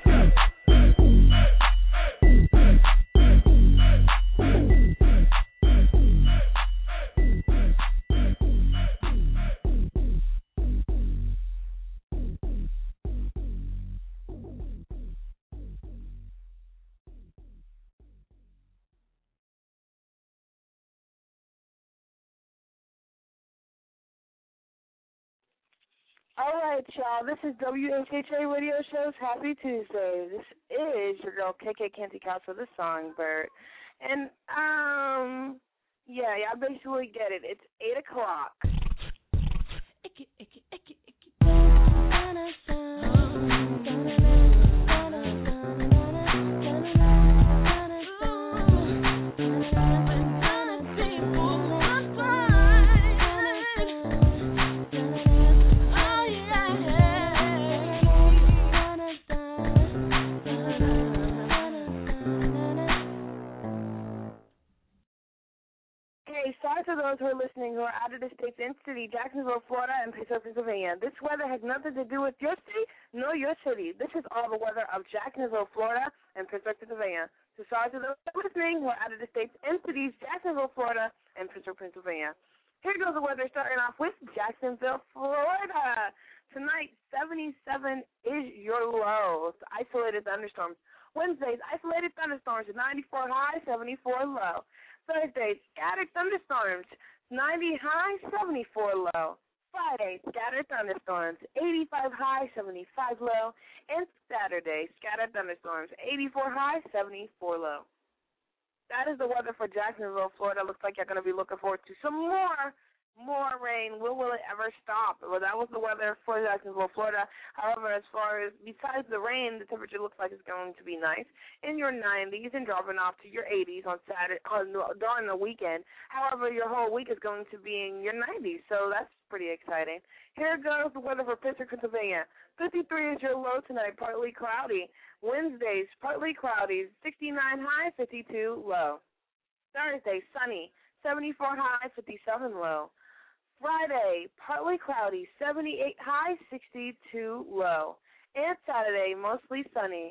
All right, y'all. This is WHHA Radio Show's Happy Tuesday. This is your girl KK Kenzie Casa, the Songbird, and yeah, y'all basically get it. It's 8 o'clock. Sorry to those who are listening who are out of the state's in city, Jacksonville, Florida, and Pittsburgh, Pennsylvania. This weather has nothing to do with your city nor your city. This is all the weather of Jacksonville, Florida, and Pittsburgh, Pennsylvania. So sorry to those listening who are out of the state's in cities, Jacksonville, Florida, and Pittsburgh, Pennsylvania. Here goes the weather starting off with Jacksonville, Florida. Tonight, 77 is your low. It's isolated thunderstorms. Wednesdays, isolated thunderstorms, 94 high, 74 low. Thursday, scattered thunderstorms, 90 high, 74 low. Friday, scattered thunderstorms, 85 high, 75 low. And Saturday, scattered thunderstorms, 84 high, 74 low. That is the weather for Jacksonville, Florida. Looks like you're going to be looking forward to some more rain. Will it ever stop? Well, that was the weather for Jacksonville, Florida. However, as far as besides the rain, the temperature looks like it's going to be nice in your 90s and dropping off to your 80s on Saturday during the weekend. However, your whole week is going to be in your 90s, so that's pretty exciting. Here goes the weather for Pittsburgh, Pennsylvania. 53 is your low tonight, partly cloudy. Wednesdays, partly cloudy, 69 high, 52 low. Thursday, sunny, 74 high, 57 low. Friday, partly cloudy, 78 high, 62 low. And Saturday, mostly sunny,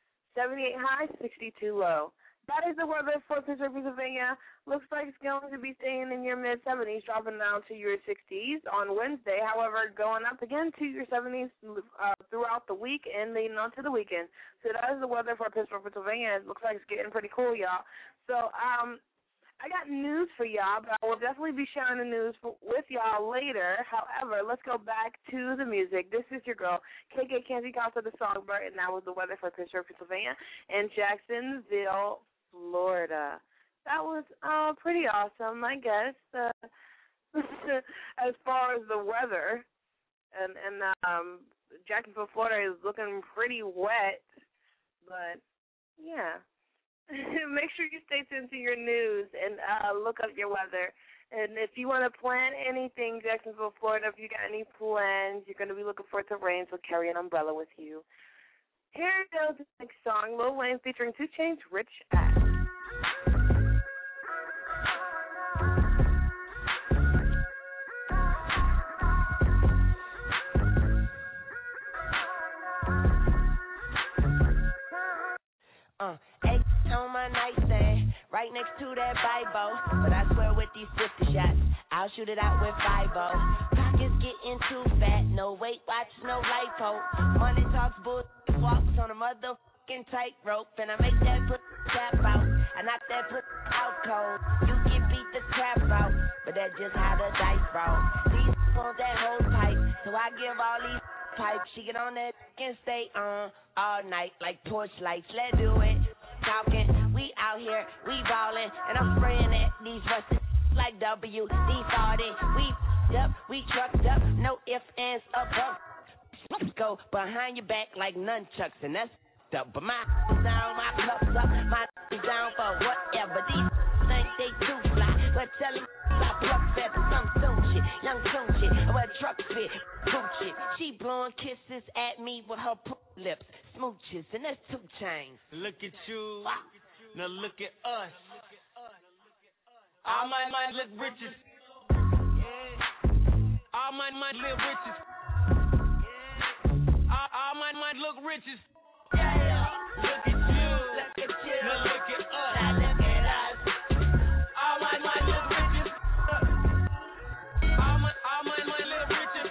78 high, 62 low. That is the weather for Pittsburgh, Pennsylvania. Looks like it's going to be staying in your mid-70s, dropping down to your 60s on Wednesday. However, going up again to your 70s throughout the week and leading on to the weekend. So that is the weather for Pittsburgh, Pennsylvania. It looks like it's getting pretty cool, y'all. So, I got news for y'all, but I will definitely be sharing the news with y'all later. However, let's go back to the music. This is your girl, KK Kenzie Casa, the Songbird, and that was the weather for Pittsburgh, Pennsylvania, and Jacksonville, Florida. That was pretty awesome, I guess, as far as the weather. And Jacksonville, Florida is looking pretty wet, but yeah. Make sure you stay tuned to your news and look up your weather. And if you want to plan anything, Jacksonville, Florida, if you got any plans, you're going to be looking forward to rain, so carry an umbrella with you. Here goes the next song, Lil Wayne featuring 2 Chainz, Rich Ass. X on my nightstand, right next to that Bible. But I swear with these 50 shots, I'll shoot it out with 5-0. Pockets getting too fat, no weight watch, no lipo. Money talks, bull walks on a motherfucking tightrope. And I make that put tap out, I knock that put out cold. You can beat the crap out, but that's just how the dice roll. These want that whole pipe, so I give all these pipes. She get on that and stay on all night like porch lights. Let's do it. Talking, we out here, we ballin', and I'm spraying at these rusted like WD-40. We up, we trucked up, no ifs, ands, above. Go behind your back like nunchucks, and that's up. But my down, my cups up, my down for whatever. These think they too fly, but tell them I pluck feathers, some soon shit, young soon shit, where truck fit, Gucci. She blowing kisses at me with her lips, smooches, and that's 2 Chainz. Look at you, now look at us. All my mind look riches. All my mind live riches. All my mind look riches. Look at you, now look at us. All my mind look riches. All my mind live riches.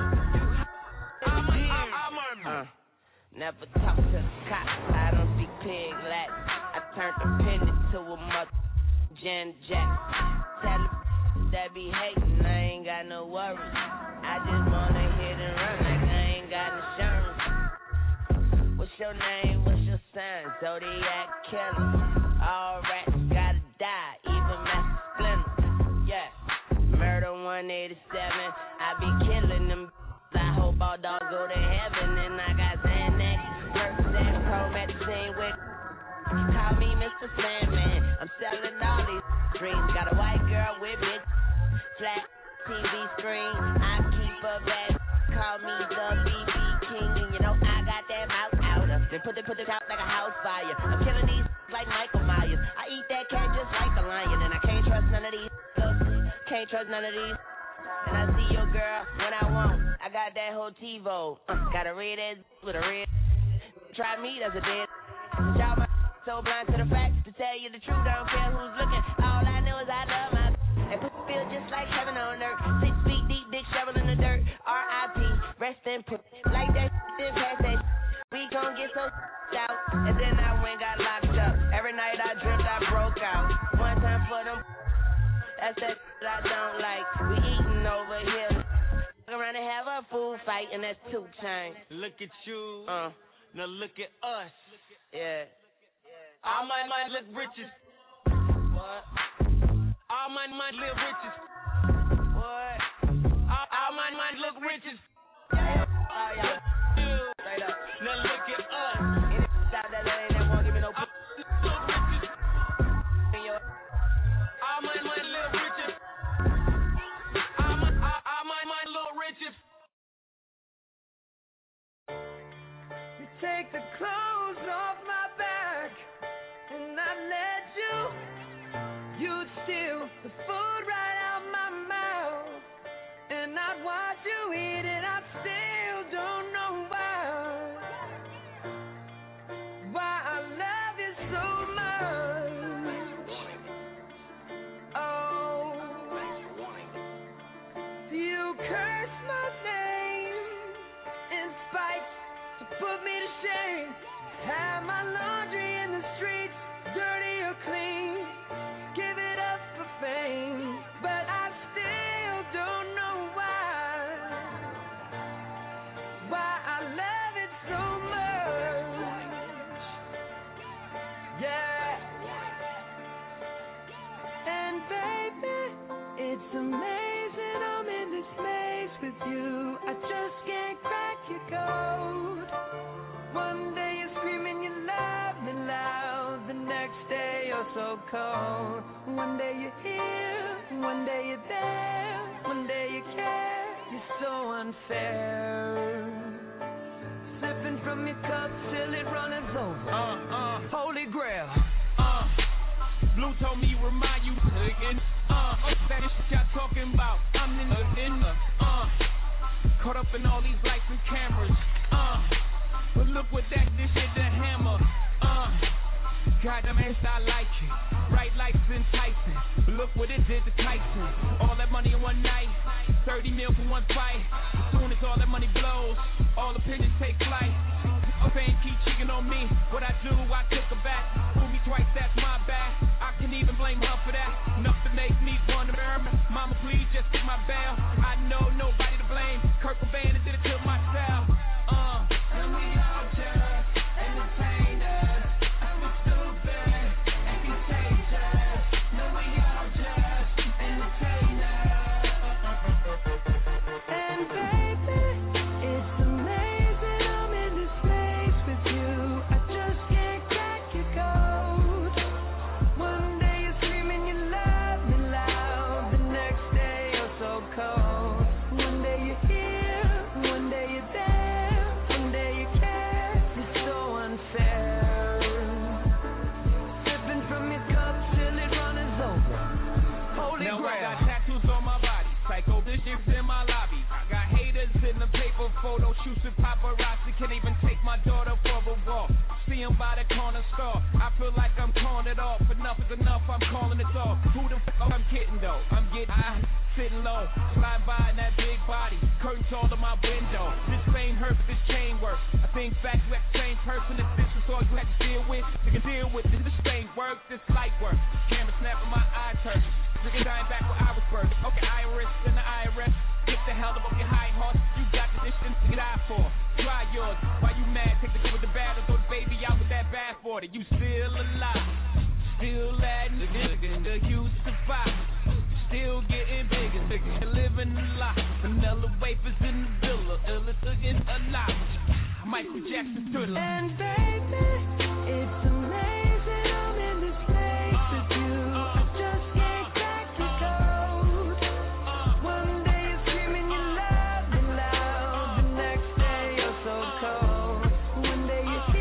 Never talk to the cops, I don't speak pig Latin. I turned the pen into a mother Jan Jack. Tell the that be hating, I ain't got no worries. I just wanna hit and run like I ain't got insurance. What's your name, what's your sign? Zodiac killer. All rats gotta die, even Master Splinter. Yeah, murder 187, I be killing them. I hope all dogs go to heaven, and I got Xanax, Percocet, Promethazine with. Call me Mr. Sandman. I'm selling all these dreams. Got a white girl with me, flat TV screen. I keep a bad. Call me the BB King, and you know I got that mouth out of. Then put it out like a house fire. I'm killing these like Michael Myers. I eat that cat just like a lion, and I can't trust none of these. Can't trust none of these. And I see your girl when I want. I got that whole TiVo. Got a red ass with a red. Try me, that's a dead. Y'all my so blind to the facts. To tell you the truth, I don't care who's looking. All I know is I love my. And put feel just like heaven on earth. 6 feet deep, dick shovel in the dirt. R.I.P. Rest in put like that. Then pass that. We gon' get so out. And then I went got locked up. Every night I dreamt I broke out. One time for them. That's that I don't like. We eating over here. Around and have a food fight, and that's 2 Chainz. Look at you. Now look at us. Yeah. All my mind look riches. What? All my mind live riches. What? All my mind look riches. Yeah. Oh, yeah. Straight up. Now look at us. Any out that lane that won't give me no. All my mind live riches. All my mind little riches. You take the clothes off my back, and I let you. You'd steal the food right out my mouth, and I'd watch you eat it. I still don't know why I love you so much. Oh, you curse my name in spite to put me to shame. Have my laundry in the streets, dirty or clean. Give it up for fame, but I still don't know why I love it so much. Yeah. And baby, it's amazing I'm in this place with you. I just can't crack your code. One day you're screaming you love me loud, the next day you're so cold. One day you're here, one day you're there, one day you care. You're so unfair. Sipping from your cup till it remind you again. That is shit y'all talking about. I'm in the caught up in all these lights and cameras. But look what this hit the hammer. Goddamn hairstyle, I like it. Bright lights enticing. Look what it did to Tyson. All that money in one night. 30 mil for one fight. As soon as all that money blows, all opinions take flight. Fame keep cheating on me. What I do, I took her back. Fool me twice, that's my bad. I can even blame her for that. Enough to make me wonder. Mama, please just get my bail. I know nobody to blame. Kurt Cobain did it to myself. And we all just entertainers. I'm a stupid and contagious. No, we all just entertainers. And baby, it's amazing I'm in this place with you. I just can't crack your code. One day you're screaming you love me loud. The next day you're so cold. One day you're here, one day you're there. One day you care. It's so unfair. Sipping from your cup till it runs over. Holy Now grail. I got tattoos on my body, psycho bishops in my lobby. I got haters in the paper photo shoots with paparazzi. Can't even take my daughter for a walk. See him by the corner store. I feel like I'm calling it off. Enough is enough, I'm calling it off. Who the fuck I'm kidding though? I'm getting high, sitting low, slide by in that big body. Curtains all to my window. This fame hurt, but this chain work. I think back to that same person. If this is all you had to deal with, you can deal with this. This ain't work, this light work. Camera snapping, my eyes hurt. Freaking dying back where I was birthed. Okay, Iris and the IRS. Get the hell up your high horse. You got the distance to get out for. Try yours. Why you mad? Take the good with the bad and throw the baby out with that bath water. You still alive. Still adding the use to fight. Still getting bigger. Living a lot. Vanilla wafers in the villa. Illest again alive. Michael Jackson Thriller. And baby, it's amazing I'm in this place with you. I just can't crack your code. One day you're screaming you love me loud. The next day you're so cold. One day you're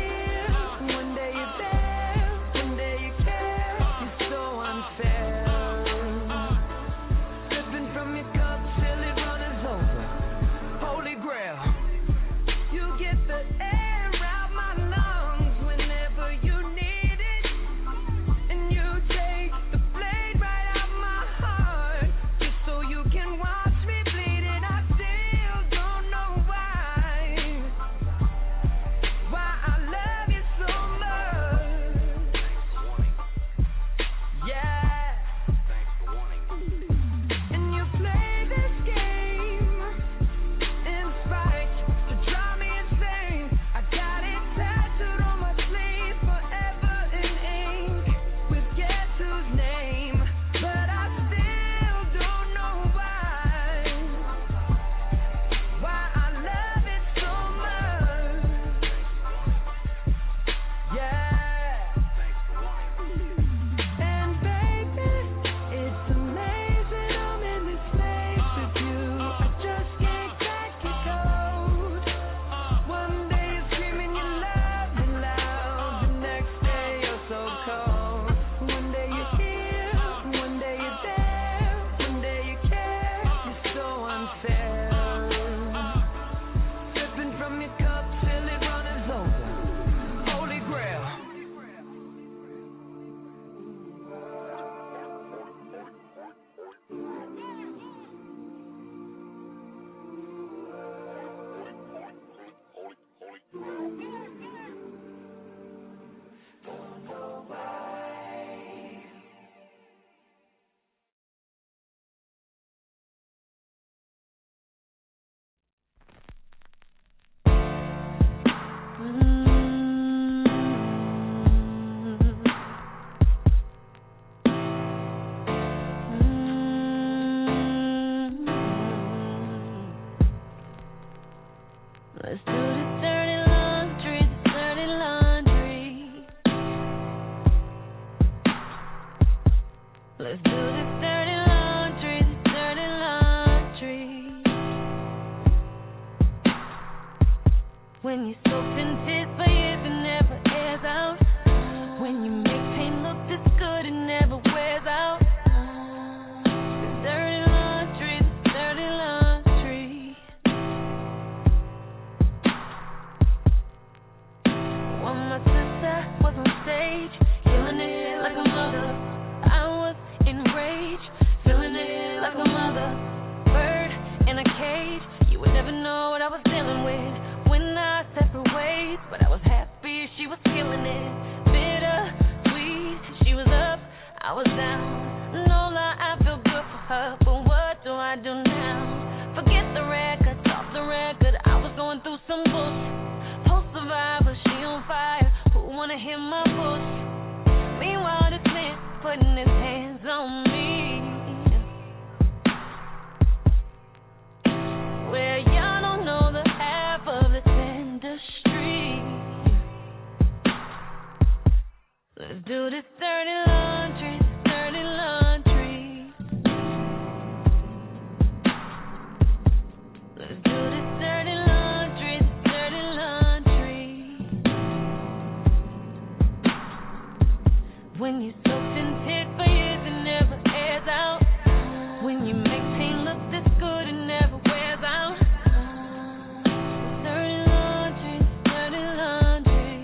stage, killing it like a mother. I was enraged, feeling it like a mother. Bird in a cage, you would never know what I was dealing with when I separate ways. But I was happy she was killing it. Bitter, sweet, she was up, I was down. No lie, I feel good for her, but what do I do now? Forget the record, off the record, I was going through some bullshit. Post-survivor, she on fire, who wanna hear my bullshit? Meanwhile, this man putting his hands on me. Well, y'all don't know the half of this industry. Let's do this dirty laundry, dirty laundry. Let's do this dirty laundry, dirty laundry. When you soaked in tears for years, it never airs out. When you make pain look this good, it never wears out. Dirty laundry, dirty laundry.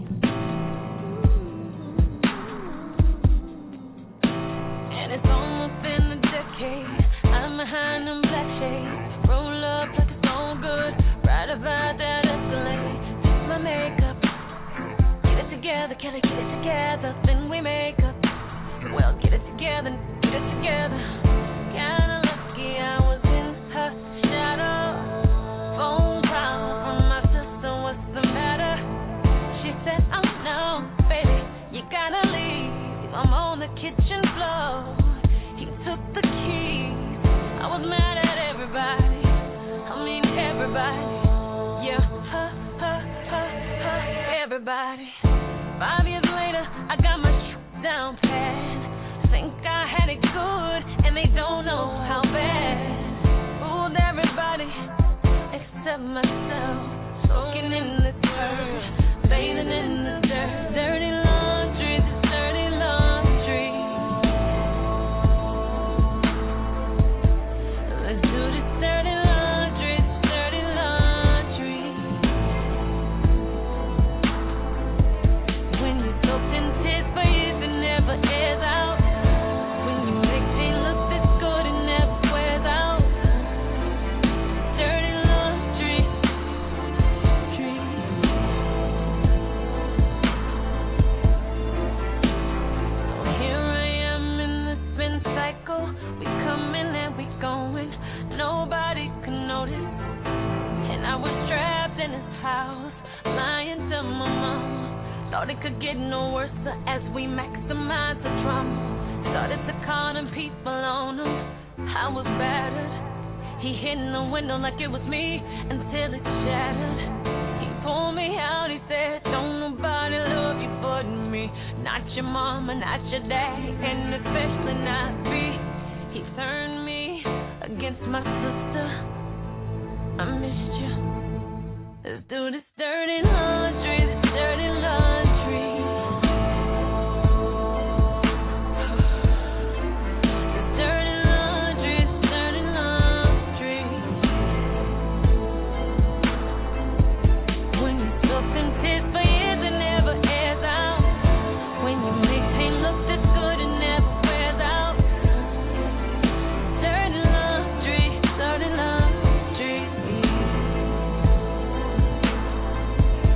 And it's almost been a decade. I'm behind them black shades. Roll up like it's all good. Right about that Escalade. Fix my makeup. Get it together, can I get it together? Then we make up. Well, get it together, get it together. Kinda lucky I was in her shadow. Phone call from my sister, what's the matter? She said, oh no, baby, you gotta leave. I'm on the kitchen floor. He took the keys. I was mad at everybody. I mean everybody. Yeah, everybody. 5 years later, I got my down pat. Think I had it good, and they don't know how bad. Fooled everybody except myself. Soaking in the dirt, bathing in the dirt. Dirty laundry, this dirty laundry. Let's do this dirty laundry, this dirty laundry. When you soaked in tears for years, it never airs out. When you make pain look this good, it never wears out. Dirty laundry, here I am in the spin cycle. We coming and we going. Nobody can notice. And I was trapped in his house, lying to my mom. Thought it could get no worse as we maximize the drama. Started to call them people on him. I was battered. He hit in the window like it was me until it shattered. He pulled me out, he said, don't nobody love you but me. Not your mama, not your daddy, and especially not me. He turned me against my sister. I missed you. Let's do this dirty laundry, this dirty laundry. This dirty laundry, this dirty laundry. When you soaked in tears for years, it never airs out. When you make pain look this good, it never wears out. Dirty laundry, dirty laundry.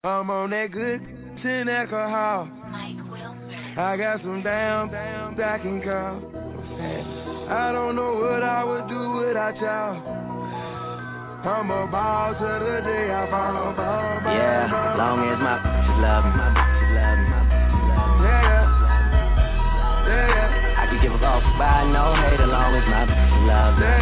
I'm on that good 10 alcohol. I got some down back and call. I don't know what I would do without y'all. I'm a ball to the day I fall. Yeah, long as my bitches love me. Yeah. I could give a fuck by no hate as long as my bitches love me.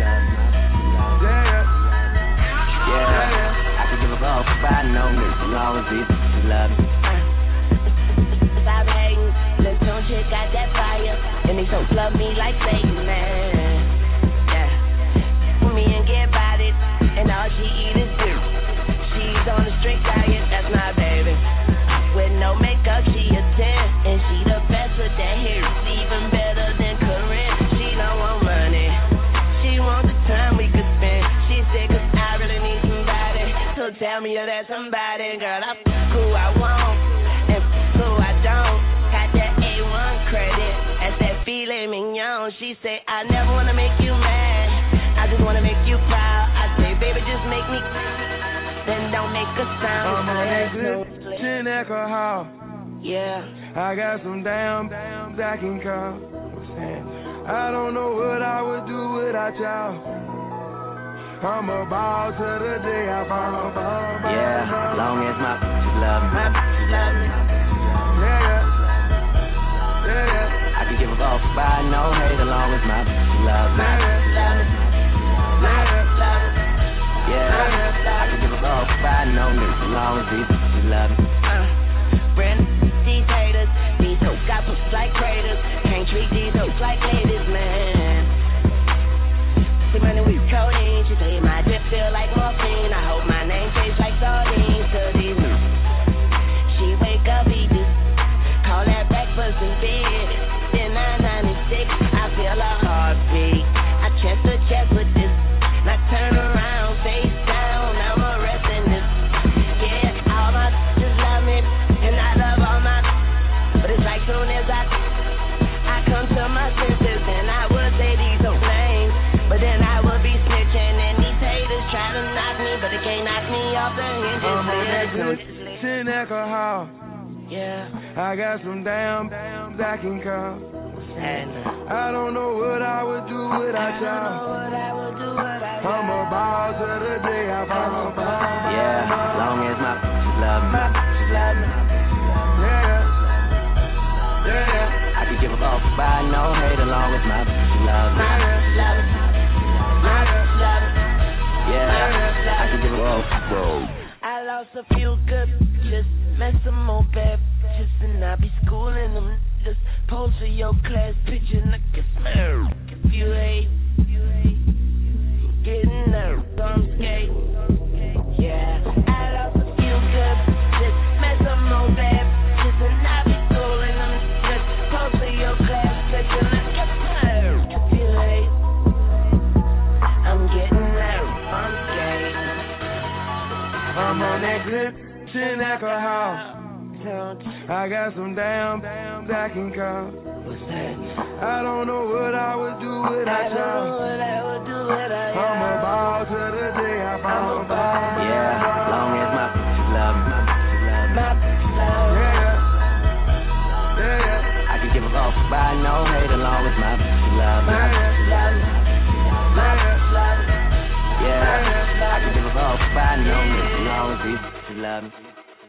Yeah. I could give a fuck by no niggas as long as these bitches love me. Stop hating, the tune chick got that fire, and these folks love me like Satan, man. Yeah, put me and get about it, and all she eat is dirt. She's on a strict diet, that's my baby. With no makeup, she a 10, and she the best with that hair. It's even better than Corinne. She don't want money, she wants the time we could spend. She said, 'cause I really need somebody, so tell me you're that somebody, girl. I who I want, and who I don't. Got that A1 credit, that's that filet mignon. She say, I never wanna make you mad, I just wanna make you proud. I say, baby, just make me, then don't make a sound. I'm on that good 10 alcohol. Yeah. I got some down back and call. I don't know what I would do without y'all. I'm a ball to the day I fall. Yeah, long as my bitches love me. Yeah. I could give a fuck by no hate as long as my bitches love me. Yeah, I could give a fuck by no niggas as long as these bitches love me. Brand these haters, these hoes got pussies like craters. Can't treat these hoes like ladies, man. See money with codeine, she say my drip feel like morphine. I hope my name tastes like sardines to these news. She wake up, eat this, call that breakfast in bed. Then 996, I feel a heartbeat. I chest to chest with this, now turn around, face down, I'm arresting this. Yeah, all my just love me, and I love all my. But it's like soon as I come to my senses, and I would say these don't names, but then I would be snitching, and these haters try to knock me, but they can't knock me off the hinges. I'm on that good 10 alcohol. Yeah. I got some down back and call. I don't know what I would do without y'all. I'm a ball to the day I fall. Yeah, long as my bitches love me. Yeah. I could give a fuck by no hate as long as my bitches love me. Yeah, I could give a fuck, bro. I lost a few good bitches, met some more bad bitches, and I be schooling them. Just pose for your class picture, and I can smell. If you hate, getting nervous, I'm scared. Yeah, I lost a few good bitches, met some more bad bitches, and I be schooling them. Just pose for your class picture, and I can smell. If you hate, I'm getting nervous, I'm scared. I'm on that good 10 alcohol. I got some down back and call. I don't know what I would do without y'all. I'm a ball to the day I fall. Yeah, long as my bitches love me. Yeah. I could give a fuck by no hate as long as my bitches love me. Yeah, I could give a fuck by no niggas as long as these bitches love me.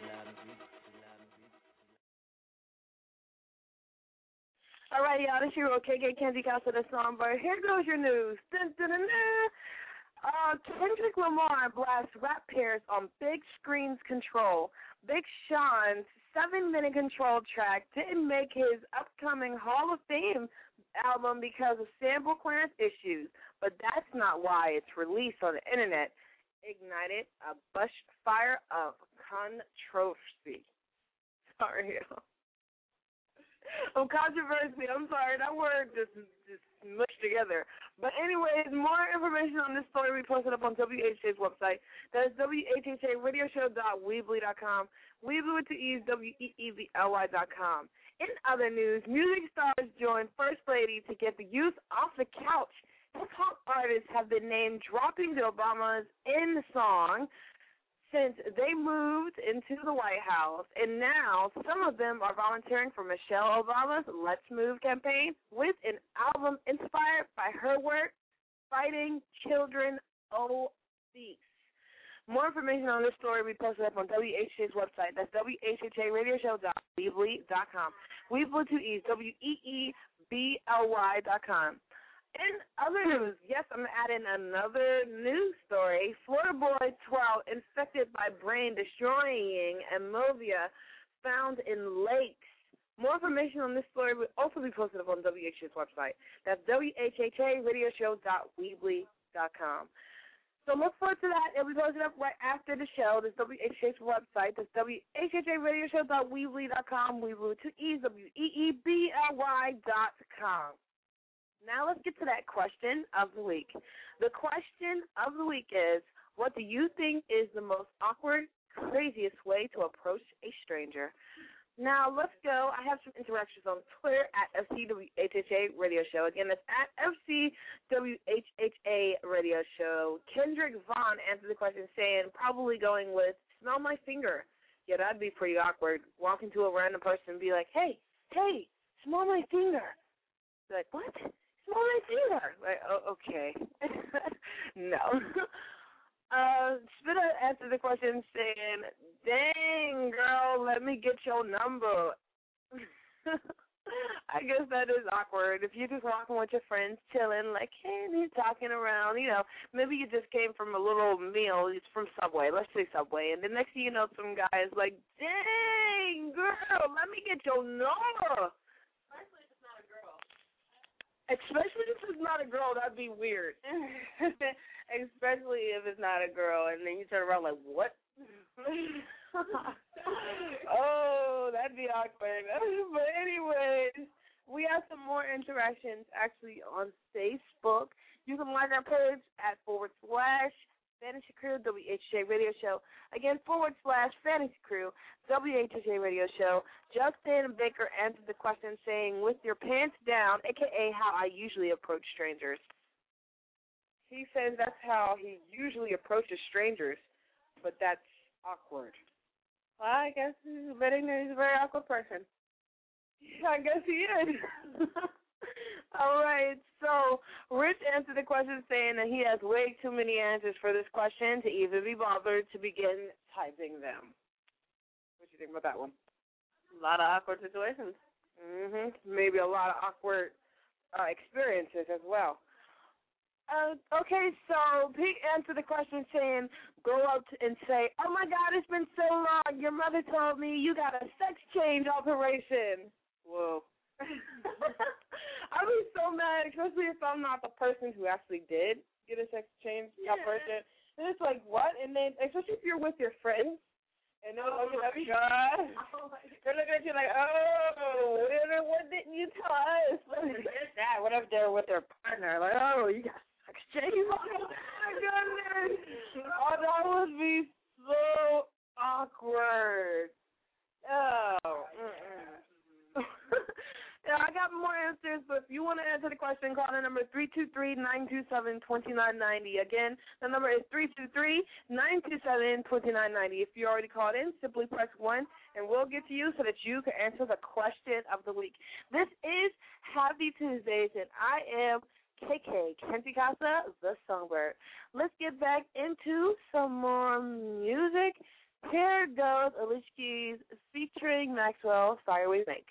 All right, y'all, this is your KK Kenzie Casa the Songbird. Here goes your news. Kendrick Lamar blasts rap pairs on Big Screen's Control. Big Sean's 7-minute Control track didn't make his upcoming Hall of Fame album because of sample clearance issues, but that's not why it's released on the internet. Ignited a bushfire of controversy. Sorry, y'all. Controversy. I'm sorry, that word just mushed together. But anyways, more information on this story we posted up on WHJ's website. That's WHHARadioshow.weebly.com. Weebly with the E's, WEEVLY.com. In other news, music stars joined First Lady to get the youth off the couch. Hip-hop artists have been named dropping the Obamas in the song. since they moved into the White House, and now some of them are volunteering for Michelle Obama's Let's Move campaign with an album inspired by her work, Fighting Children Obese. More information on this story we posted up on WHH's website. That's WHHARadioshow.weebly.com. Weebly with 2 E's, WEEBLY.com. In other news, yes, I'm adding another news story. Florida boy 12 infected by brain-destroying amoeba found in lakes. More information on this story will also be posted up on WHH's website. That's WHHARadioshow.weebly.com. So look forward to that. It'll be posted up right after the show. That's WHH's website. That's WHHARadioshow.weebly.com. Weebly with 2 E's, WEEBLY.com. Now let's get to that question of the week. The question of the week is, what do you think is the most awkward, craziest way to approach a stranger? Now let's go. I have some interactions on Twitter at FCWHHA Radio Show. Again, that's at FCWHHA Radio Show. Kendrick Vaughn answered the question saying, probably going with, smell my finger. Yeah, that'd be pretty awkward. Walk into a random person and be like, hey, smell my finger. Be like, what? Smell my finger. Like, oh, okay. No. Spitta answered the question saying, dang, girl, let me get your number. I guess that is awkward. If you're just walking with your friends, chilling, like, hey, and you're talking around, you know, maybe you just came from a little meal. It's from Subway. Let's say Subway. And the next thing you know, some guy is like, dang, girl, let me get your number. Especially if it's not a girl, that'd be weird. Especially if it's not a girl, and then you turn around like, what? Oh, that'd be awkward. But anyways, we have some more interactions actually on Facebook. You can like our page at /Fantasy Crew, WHHA Radio Show. Again, /Fantasy Crew, WHHA Radio Show. Justin Baker answered the question saying, with your pants down, a.k.a. how I usually approach strangers. He says that's how he usually approaches strangers, but that's awkward. Well, I guess he's a very awkward person. Yeah, I guess he is. All right, so Rich answered the question saying that he has way too many answers for this question to even be bothered to begin typing them. What do you think about that one? A lot of awkward situations. Maybe a lot of awkward experiences as well. Okay, so Pete answered the question saying, go up and say, oh, my God, it's been so long. Your mother told me you got a sex change operation. Whoa. I'd be so mad, especially if I'm not the person who actually did get a sex change operation. And it's like, what? And then, especially if you're with your friends, and they're looking at you, they're looking at you like, oh, what didn't you tell us? What is that? What if they're with their partner? Like, oh, you got sex change? Oh, my goodness. Oh, that would be so awkward. Oh, Yeah, I got more answers, but if you want to answer the question, call the number 323-927-2990. Again, the number is 323-927-2990. If you already called in, simply press 1, and we'll get to you so that you can answer the question of the week. This is Happy Tuesdays, and I am KK, Kenzie Casa, the Songbird. Let's get back into some more music. Here goes Alicia Keys featuring Maxwell, Sorry We Make.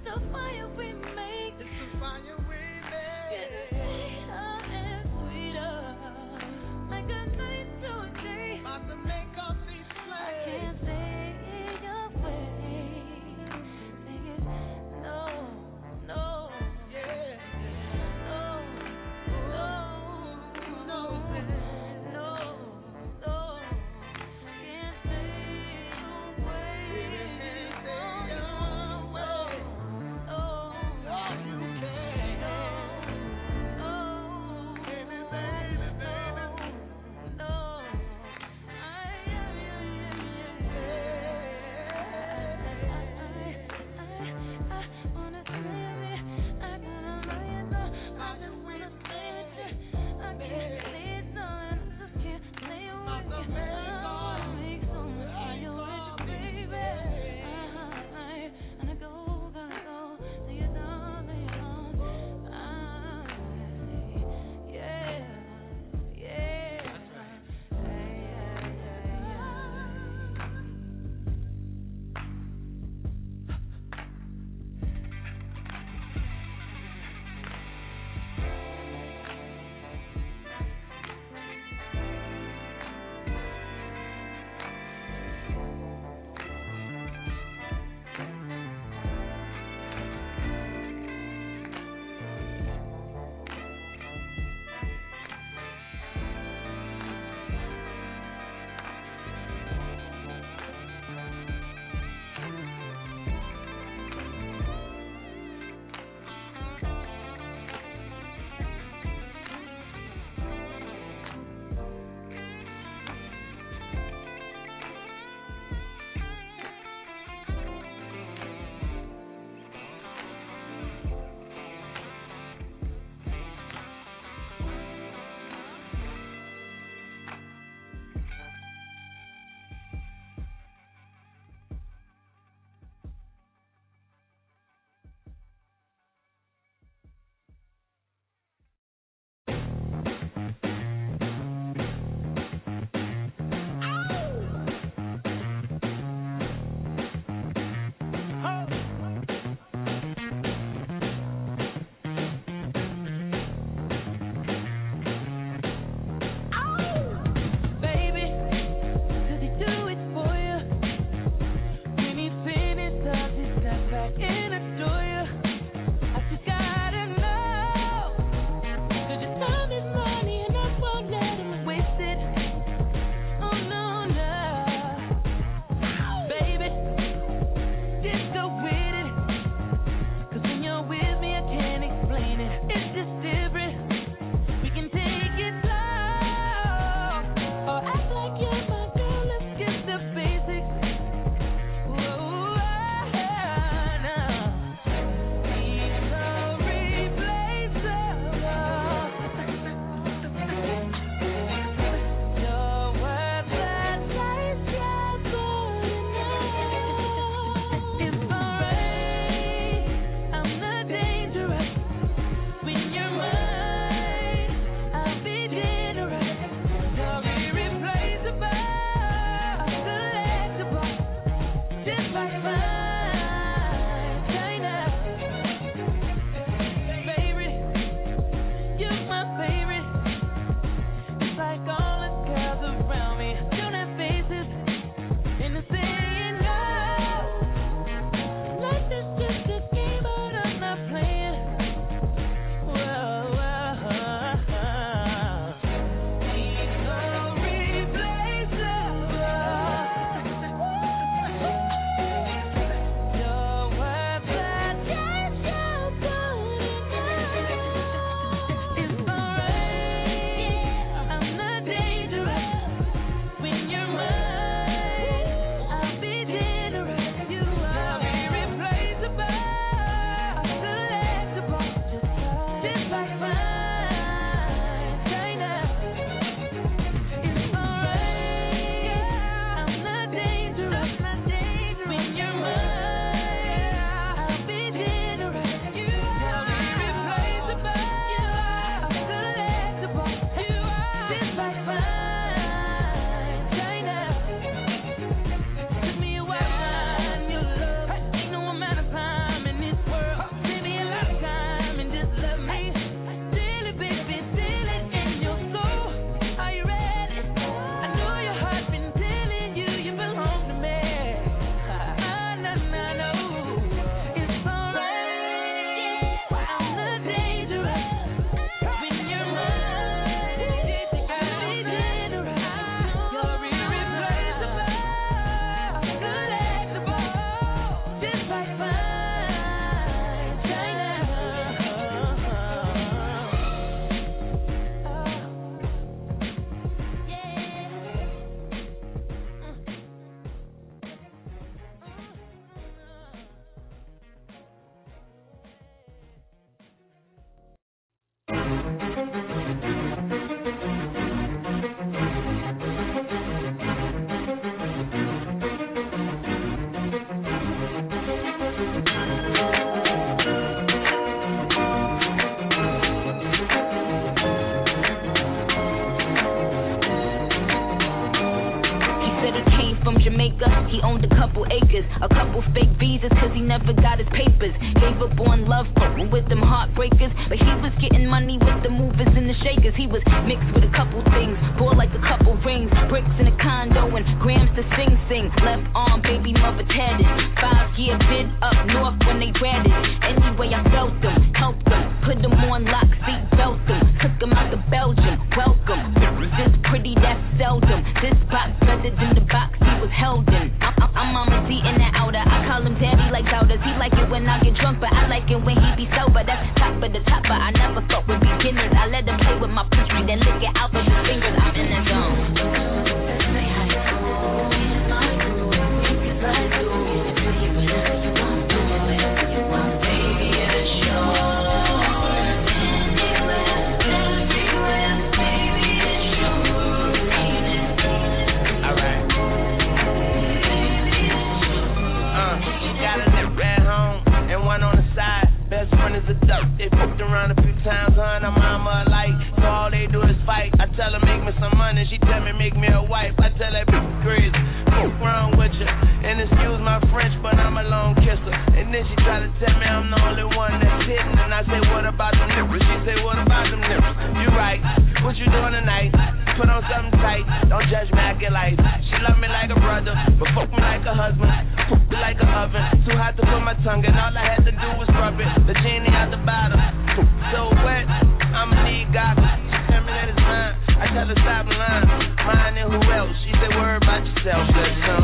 Oh visas cause he never got his papers. Gave up on love with them heartbreakers, but he was getting money with the movers and the shakers. He was mixed with a couple things, bought like a couple rings, bricks in a condo and grams to sing. Left arm, baby mother tatted, 5-year bid up north when they ratted. Anyway, I felt them, helped them, put them on lock, seat belt them, took them out to Belgium, welcome. This pretty, that's seldom, this box better than the box he was held in. I'm Mama D in the outer, I call him daddy like doubters. He like it when I get drunk, but I like it when he be sober. That's top of the top, but I never thought with beginners. I let him play with my pussy, then lick it out with his fingers. I'm in the zone. They poked around a few times, her and her mama alike. So all they do is fight. I tell her make me some money, she tell me make me a wife. I tell that bitch crazy, fuck wrong with you. And excuse my French, but I'm a lone kisser. And then she try to tell me I'm the only one that's hitting. And I say, what about them nipples? She say, what about them nipples? You right, what you doing tonight? Put on something tight, don't judge me, I get life. She love me like a brother, but fuck me like a husband. Fuck me like a oven, too hot to put my tongue in. All I had to do was rub it, the genie out the bottle. So wet, I'ma need goggles. She tell me that it's mine, I tell her stop lying. Mine and who else? She said worry about yourself, let's go.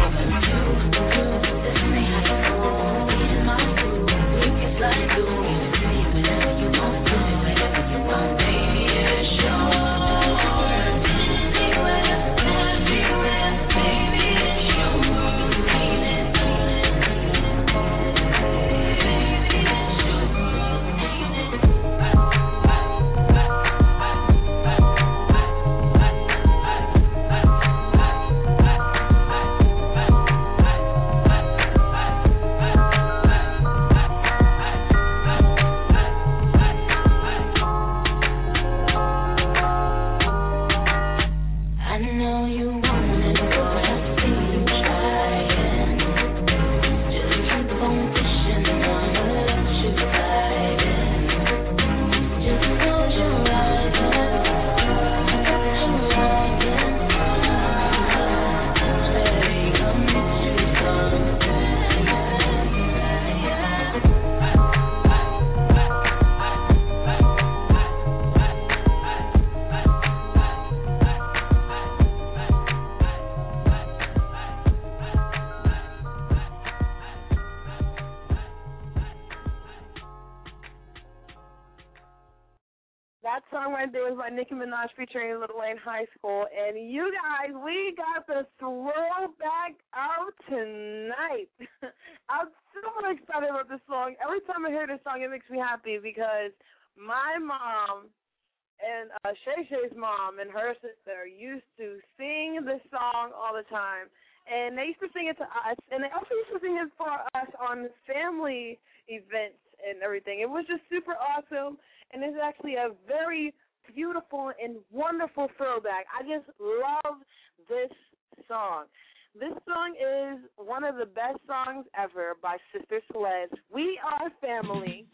That song right there was by Nicki Minaj featuring Lil Wayne High School. And you guys, we got the throwback out tonight. I'm super excited about this song. Every time I hear this song, it makes me happy because my mom and Shay Shay's mom and her sister used to sing this song all the time. And they used to sing it to us, and they also used to sing it for us on family events and everything. It was just super awesome. And it's actually a very beautiful and wonderful throwback. I just love this song. This song is one of the best songs ever by Sister Celeste. We Are Family.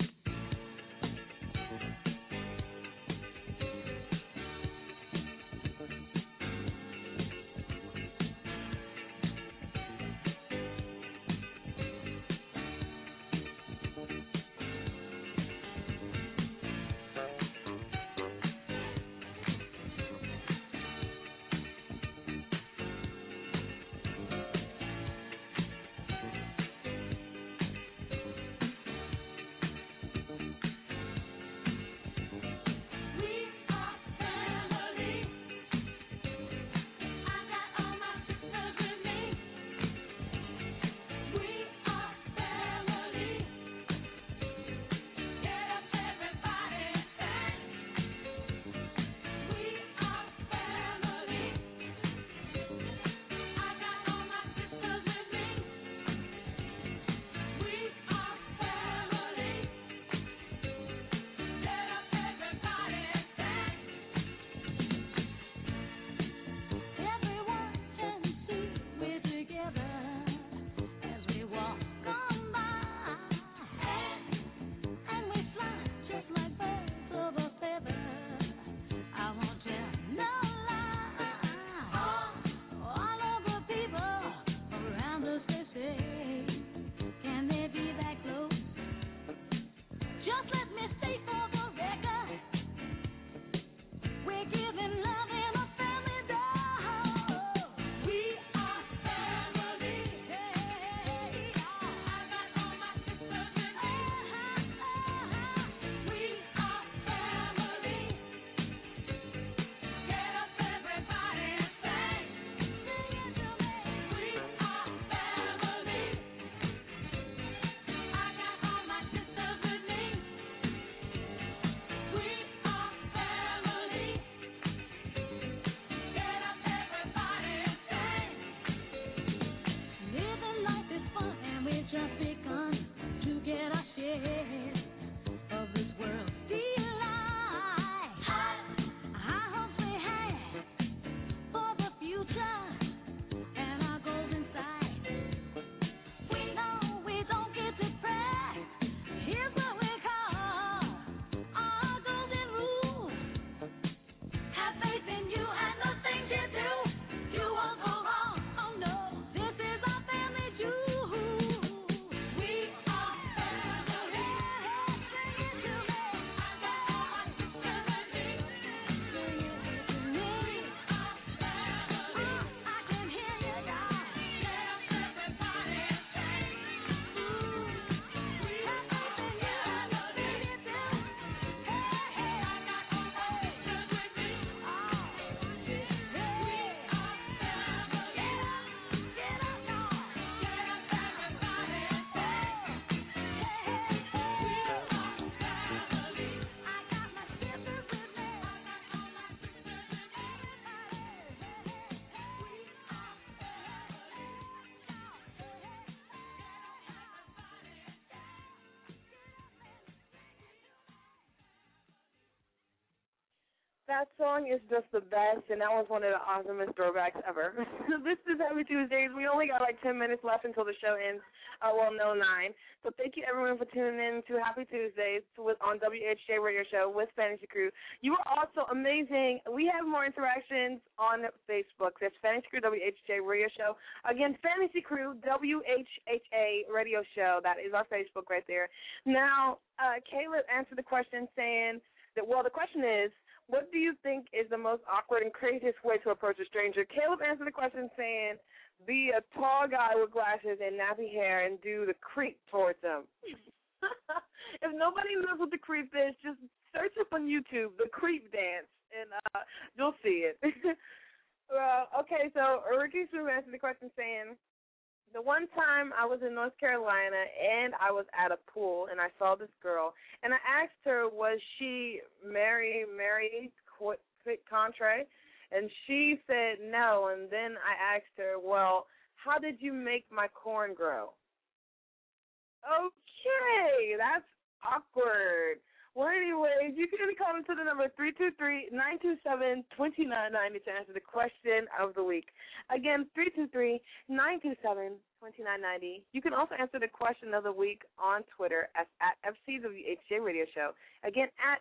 That song is just the best, and that was one of the awesomest throwbacks ever. This is Happy Tuesdays. We only got like 10 minutes left until the show ends. No, 9. So thank you, everyone, for tuning in to Happy Tuesdays on WHJ Radio Show with Fantasy Crew. You are also amazing. We have more interactions on Facebook. That's Fantasy Crew WHJ Radio Show. Again, Fantasy Crew WHHA Radio Show. That is our Facebook right there. Now, Caleb answered the question saying that, well, the question is, what do you think is the most awkward and craziest way to approach a stranger? Caleb answered the question saying, be a tall guy with glasses and nappy hair and do the creep towards them. If nobody knows what the creep is, just search up on YouTube, the creep dance, and you'll see it. Okay, so Ricky Smith answered the question saying, the one time I was in North Carolina and I was at a pool and I saw this girl and I asked her, was she Mary Contre? And she said no. And then I asked her, well, how did you make my corn grow? Okay, that's awkward. Well, anyways, you can call into the number 323-927-2990 to answer the question of the week. Again, 323-927-2990. You can also answer the question of the week on Twitter at FCWHJ Radio Show. Again, at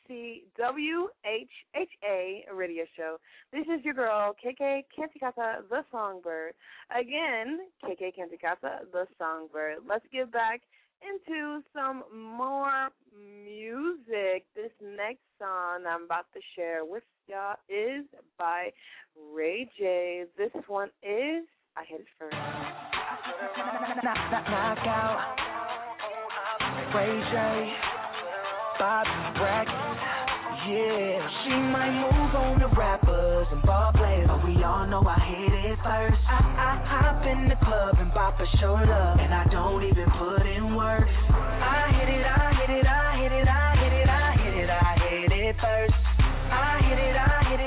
FCWHHA Radio Show. This is your girl, KK Canticata, the Songbird. Again, KK Canticata, the Songbird. Let's get back into some more music. This next song I'm about to share with y'all is by Ray J. This one is I Hit It First. Knock out. Ray J. Bob Brackett. Yeah, she might move on to rappers and ball players, but we all know I hit it first. I hop in the club and bop a shoulder, and I don't even put in work. I hit it first. I hit it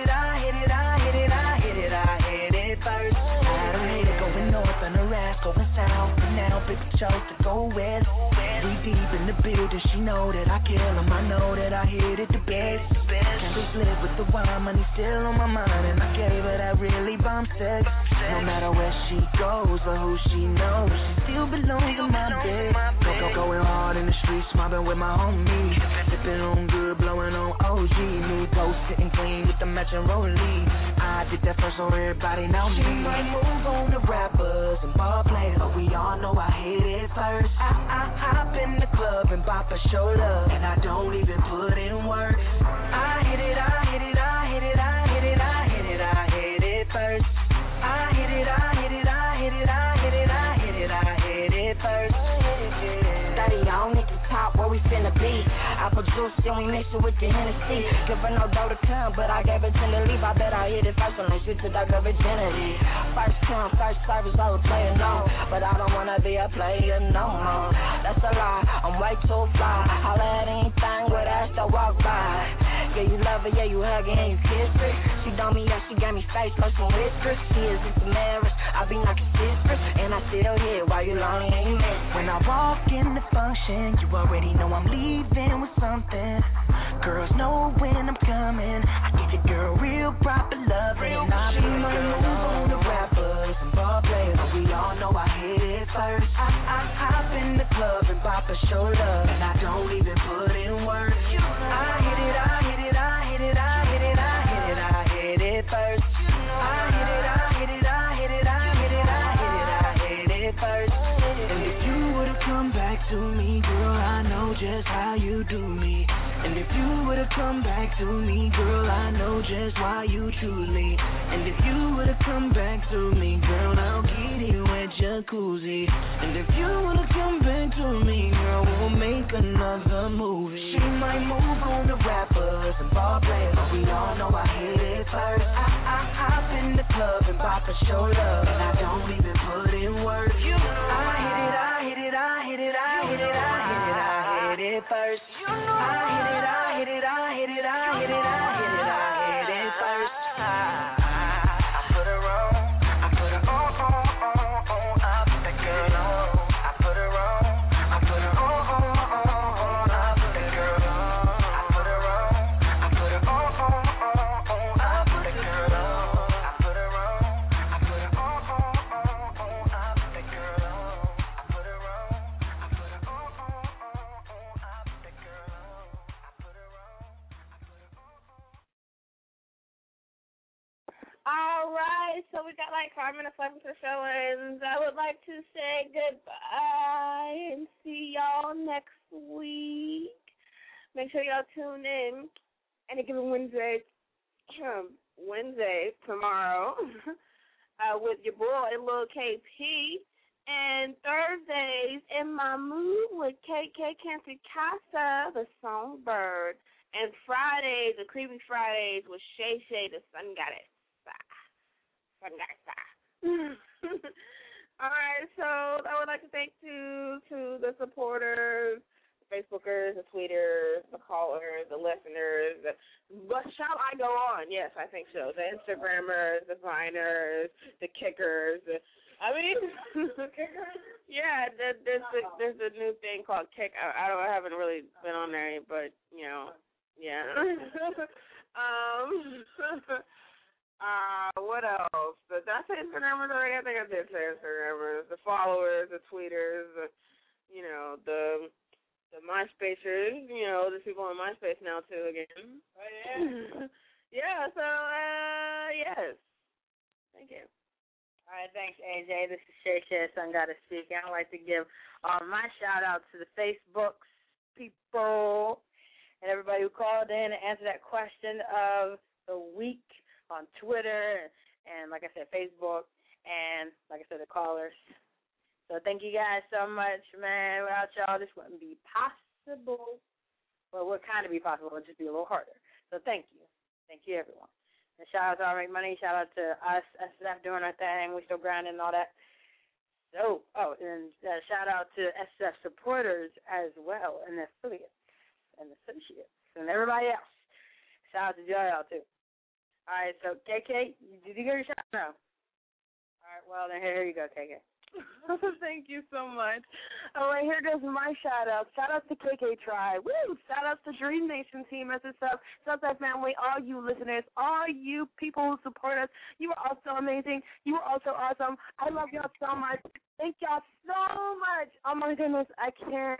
first. I don't hate it going north and the rest going south, and now pick a choice to go west. We deep in the building, she know that I kill 'em. I know that I hit it the best. Can't be split with the wine, money still on my mind, and I gave her that really bomb sex. No matter where she goes or who she knows, she still belongs in my bed. Going hard in the streets, mobbing with my homies, sipping on good, blowing on OG. Me go sitting clean with the matching rollie. I did that first so everybody know me. She might move on to rappers and ball players, but we all know I hit it first. I hop in the club and bop a shoulder, and I don't even put in work. I hit it first. I hit it first. Daddy, I don't hit the top where we finna be. I produce it, we mix it with the Hennessy. Give her no dough to come, but I gave her 10 to leave. I bet I hit it first when they switch to that girl virginity. First come, first service, I was playing no, but I don't wanna be a player no more. That's a lie, I'm way too fly. Holla at anything with ass that walk by. Yeah, you love her, yeah, you hug her and you kiss her. She done me up, she got me face, first some whispers. She is just a marriage, I be knocking sisters, and I still here while you lonely and you miss. When I walk in the function, you already know I'm leaving with something. Girls know when I'm coming. I give your girl real proper love, and I be my move on the rappers and ball players, but we all know I hit it first. I hop in the club and bop a shoulder, and I don't even put in work. I hit it first. I hit it first. And if you would've come back to me, girl, I know just how you do me. And if you would've come back to me, girl, I know just why you truly. And if you would've come back to me, girl, I'll get you a jacuzzi. And if you would've come back to me, girl, we'll make another movie. She might move on to rappers and ball players, but we all know I hit it first. I hop in the club and bop a shoulder, and I don't even put in work. I hit it first. I hit it first. I put her on, I put her on, I put that girl on. I put her on, I put her on, I put that girl on. I put her on, I put her on, All right, so we got like 5 minutes left until the show ends. I would like to say goodbye and see y'all next week. Make sure y'all tune in any given Wednesday tomorrow with your boy Lil KP, and Thursdays in my mood with KK Canty Casa, the Songbird, and Fridays, the Creepy Fridays with Shay Shay, the Sun Goddess. All right, so I would like to thank to the supporters, the Facebookers, the tweeters, the callers, the listeners. But shall I go on? Yes, I think so. The Instagrammers, the Viners, the Kickers. Yeah, there's a new thing called Kick. I haven't really been on there, but yeah. What else? Did I say Instagrammers already? I think I did say Instagrammers. The followers, the tweeters, the MySpacers, there's people on MySpace now too again. Oh, yeah. Yeah, so yes. Thank you. All right, thanks, AJ. This is Shay Shay, Sun Gotta Speak. I'd like to give my shout-out to the Facebooks people and everybody who called in and answered that question of the week on Twitter and like I said, Facebook, and like I said, the callers. So thank you guys so much, man. Without y'all, this wouldn't be possible. Well, it would kind of be possible. It would just be a little harder. So thank you. Thank you, everyone. And shout out to All Make Money. Shout out to us, SF, doing our thing. We still grinding and all that. So, and shout out to SF supporters as well, and the affiliates and associates and everybody else. Shout out to y'all too. All right, so KK, did you get your shout out? All right, well then here you go, KK. Thank you so much. All right, here goes my shout-out. Shout-out to KK Tribe. Woo! Shout-out to Dream Nation Team SSF, Southside Family, all you listeners, all you people who support us. You are all so amazing. You are all so awesome. I love y'all so much. Thank y'all so much. Oh, my goodness. I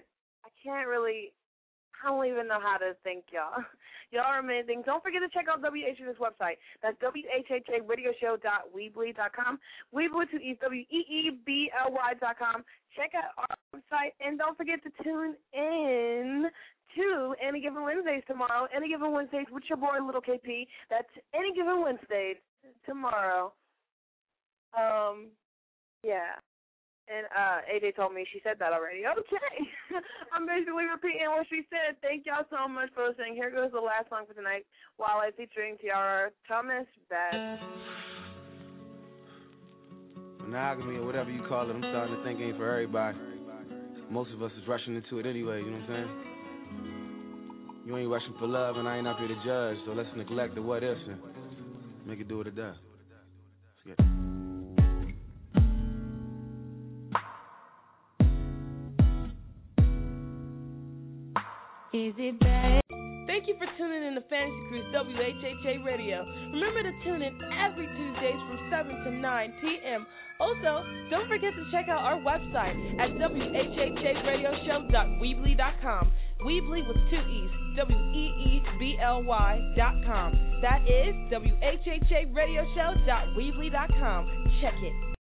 don't even know how to thank y'all. Y'all are amazing. Don't forget to check out WHH's website. That's WHHARadioshow.weebly.com. Weebly with 2 E's, WEEBLY.com. Check out our website, and don't forget to tune in to Any Given Wednesdays tomorrow. Any Given Wednesdays with your boy, Little KP. That's Any Given Wednesdays tomorrow. Yeah. And AJ told me she said that already. Okay. I'm basically repeating what she said. Thank y'all so much for listening. Here goes the last song for tonight. Wildlife featuring Tiara Thomas Bass. Monogamy or whatever you call it, I'm starting to think ain't for everybody. Most of us is rushing into it anyway, you know what I'm saying? You ain't rushing for love and I ain't up here to judge, so let's neglect the what ifs and make it do what it does. Let's get it. Easy, babe. Thank you for tuning in to Fantasy Cruise WHHA Radio. Remember to tune in every Tuesdays from 7 to 9 p.m. Also, don't forget to check out our website at WHHARadioshow.weebly.com. Weebly with 2 E's, WEEBLY.com. That is WHHARadioshow.weebly.com. Check it.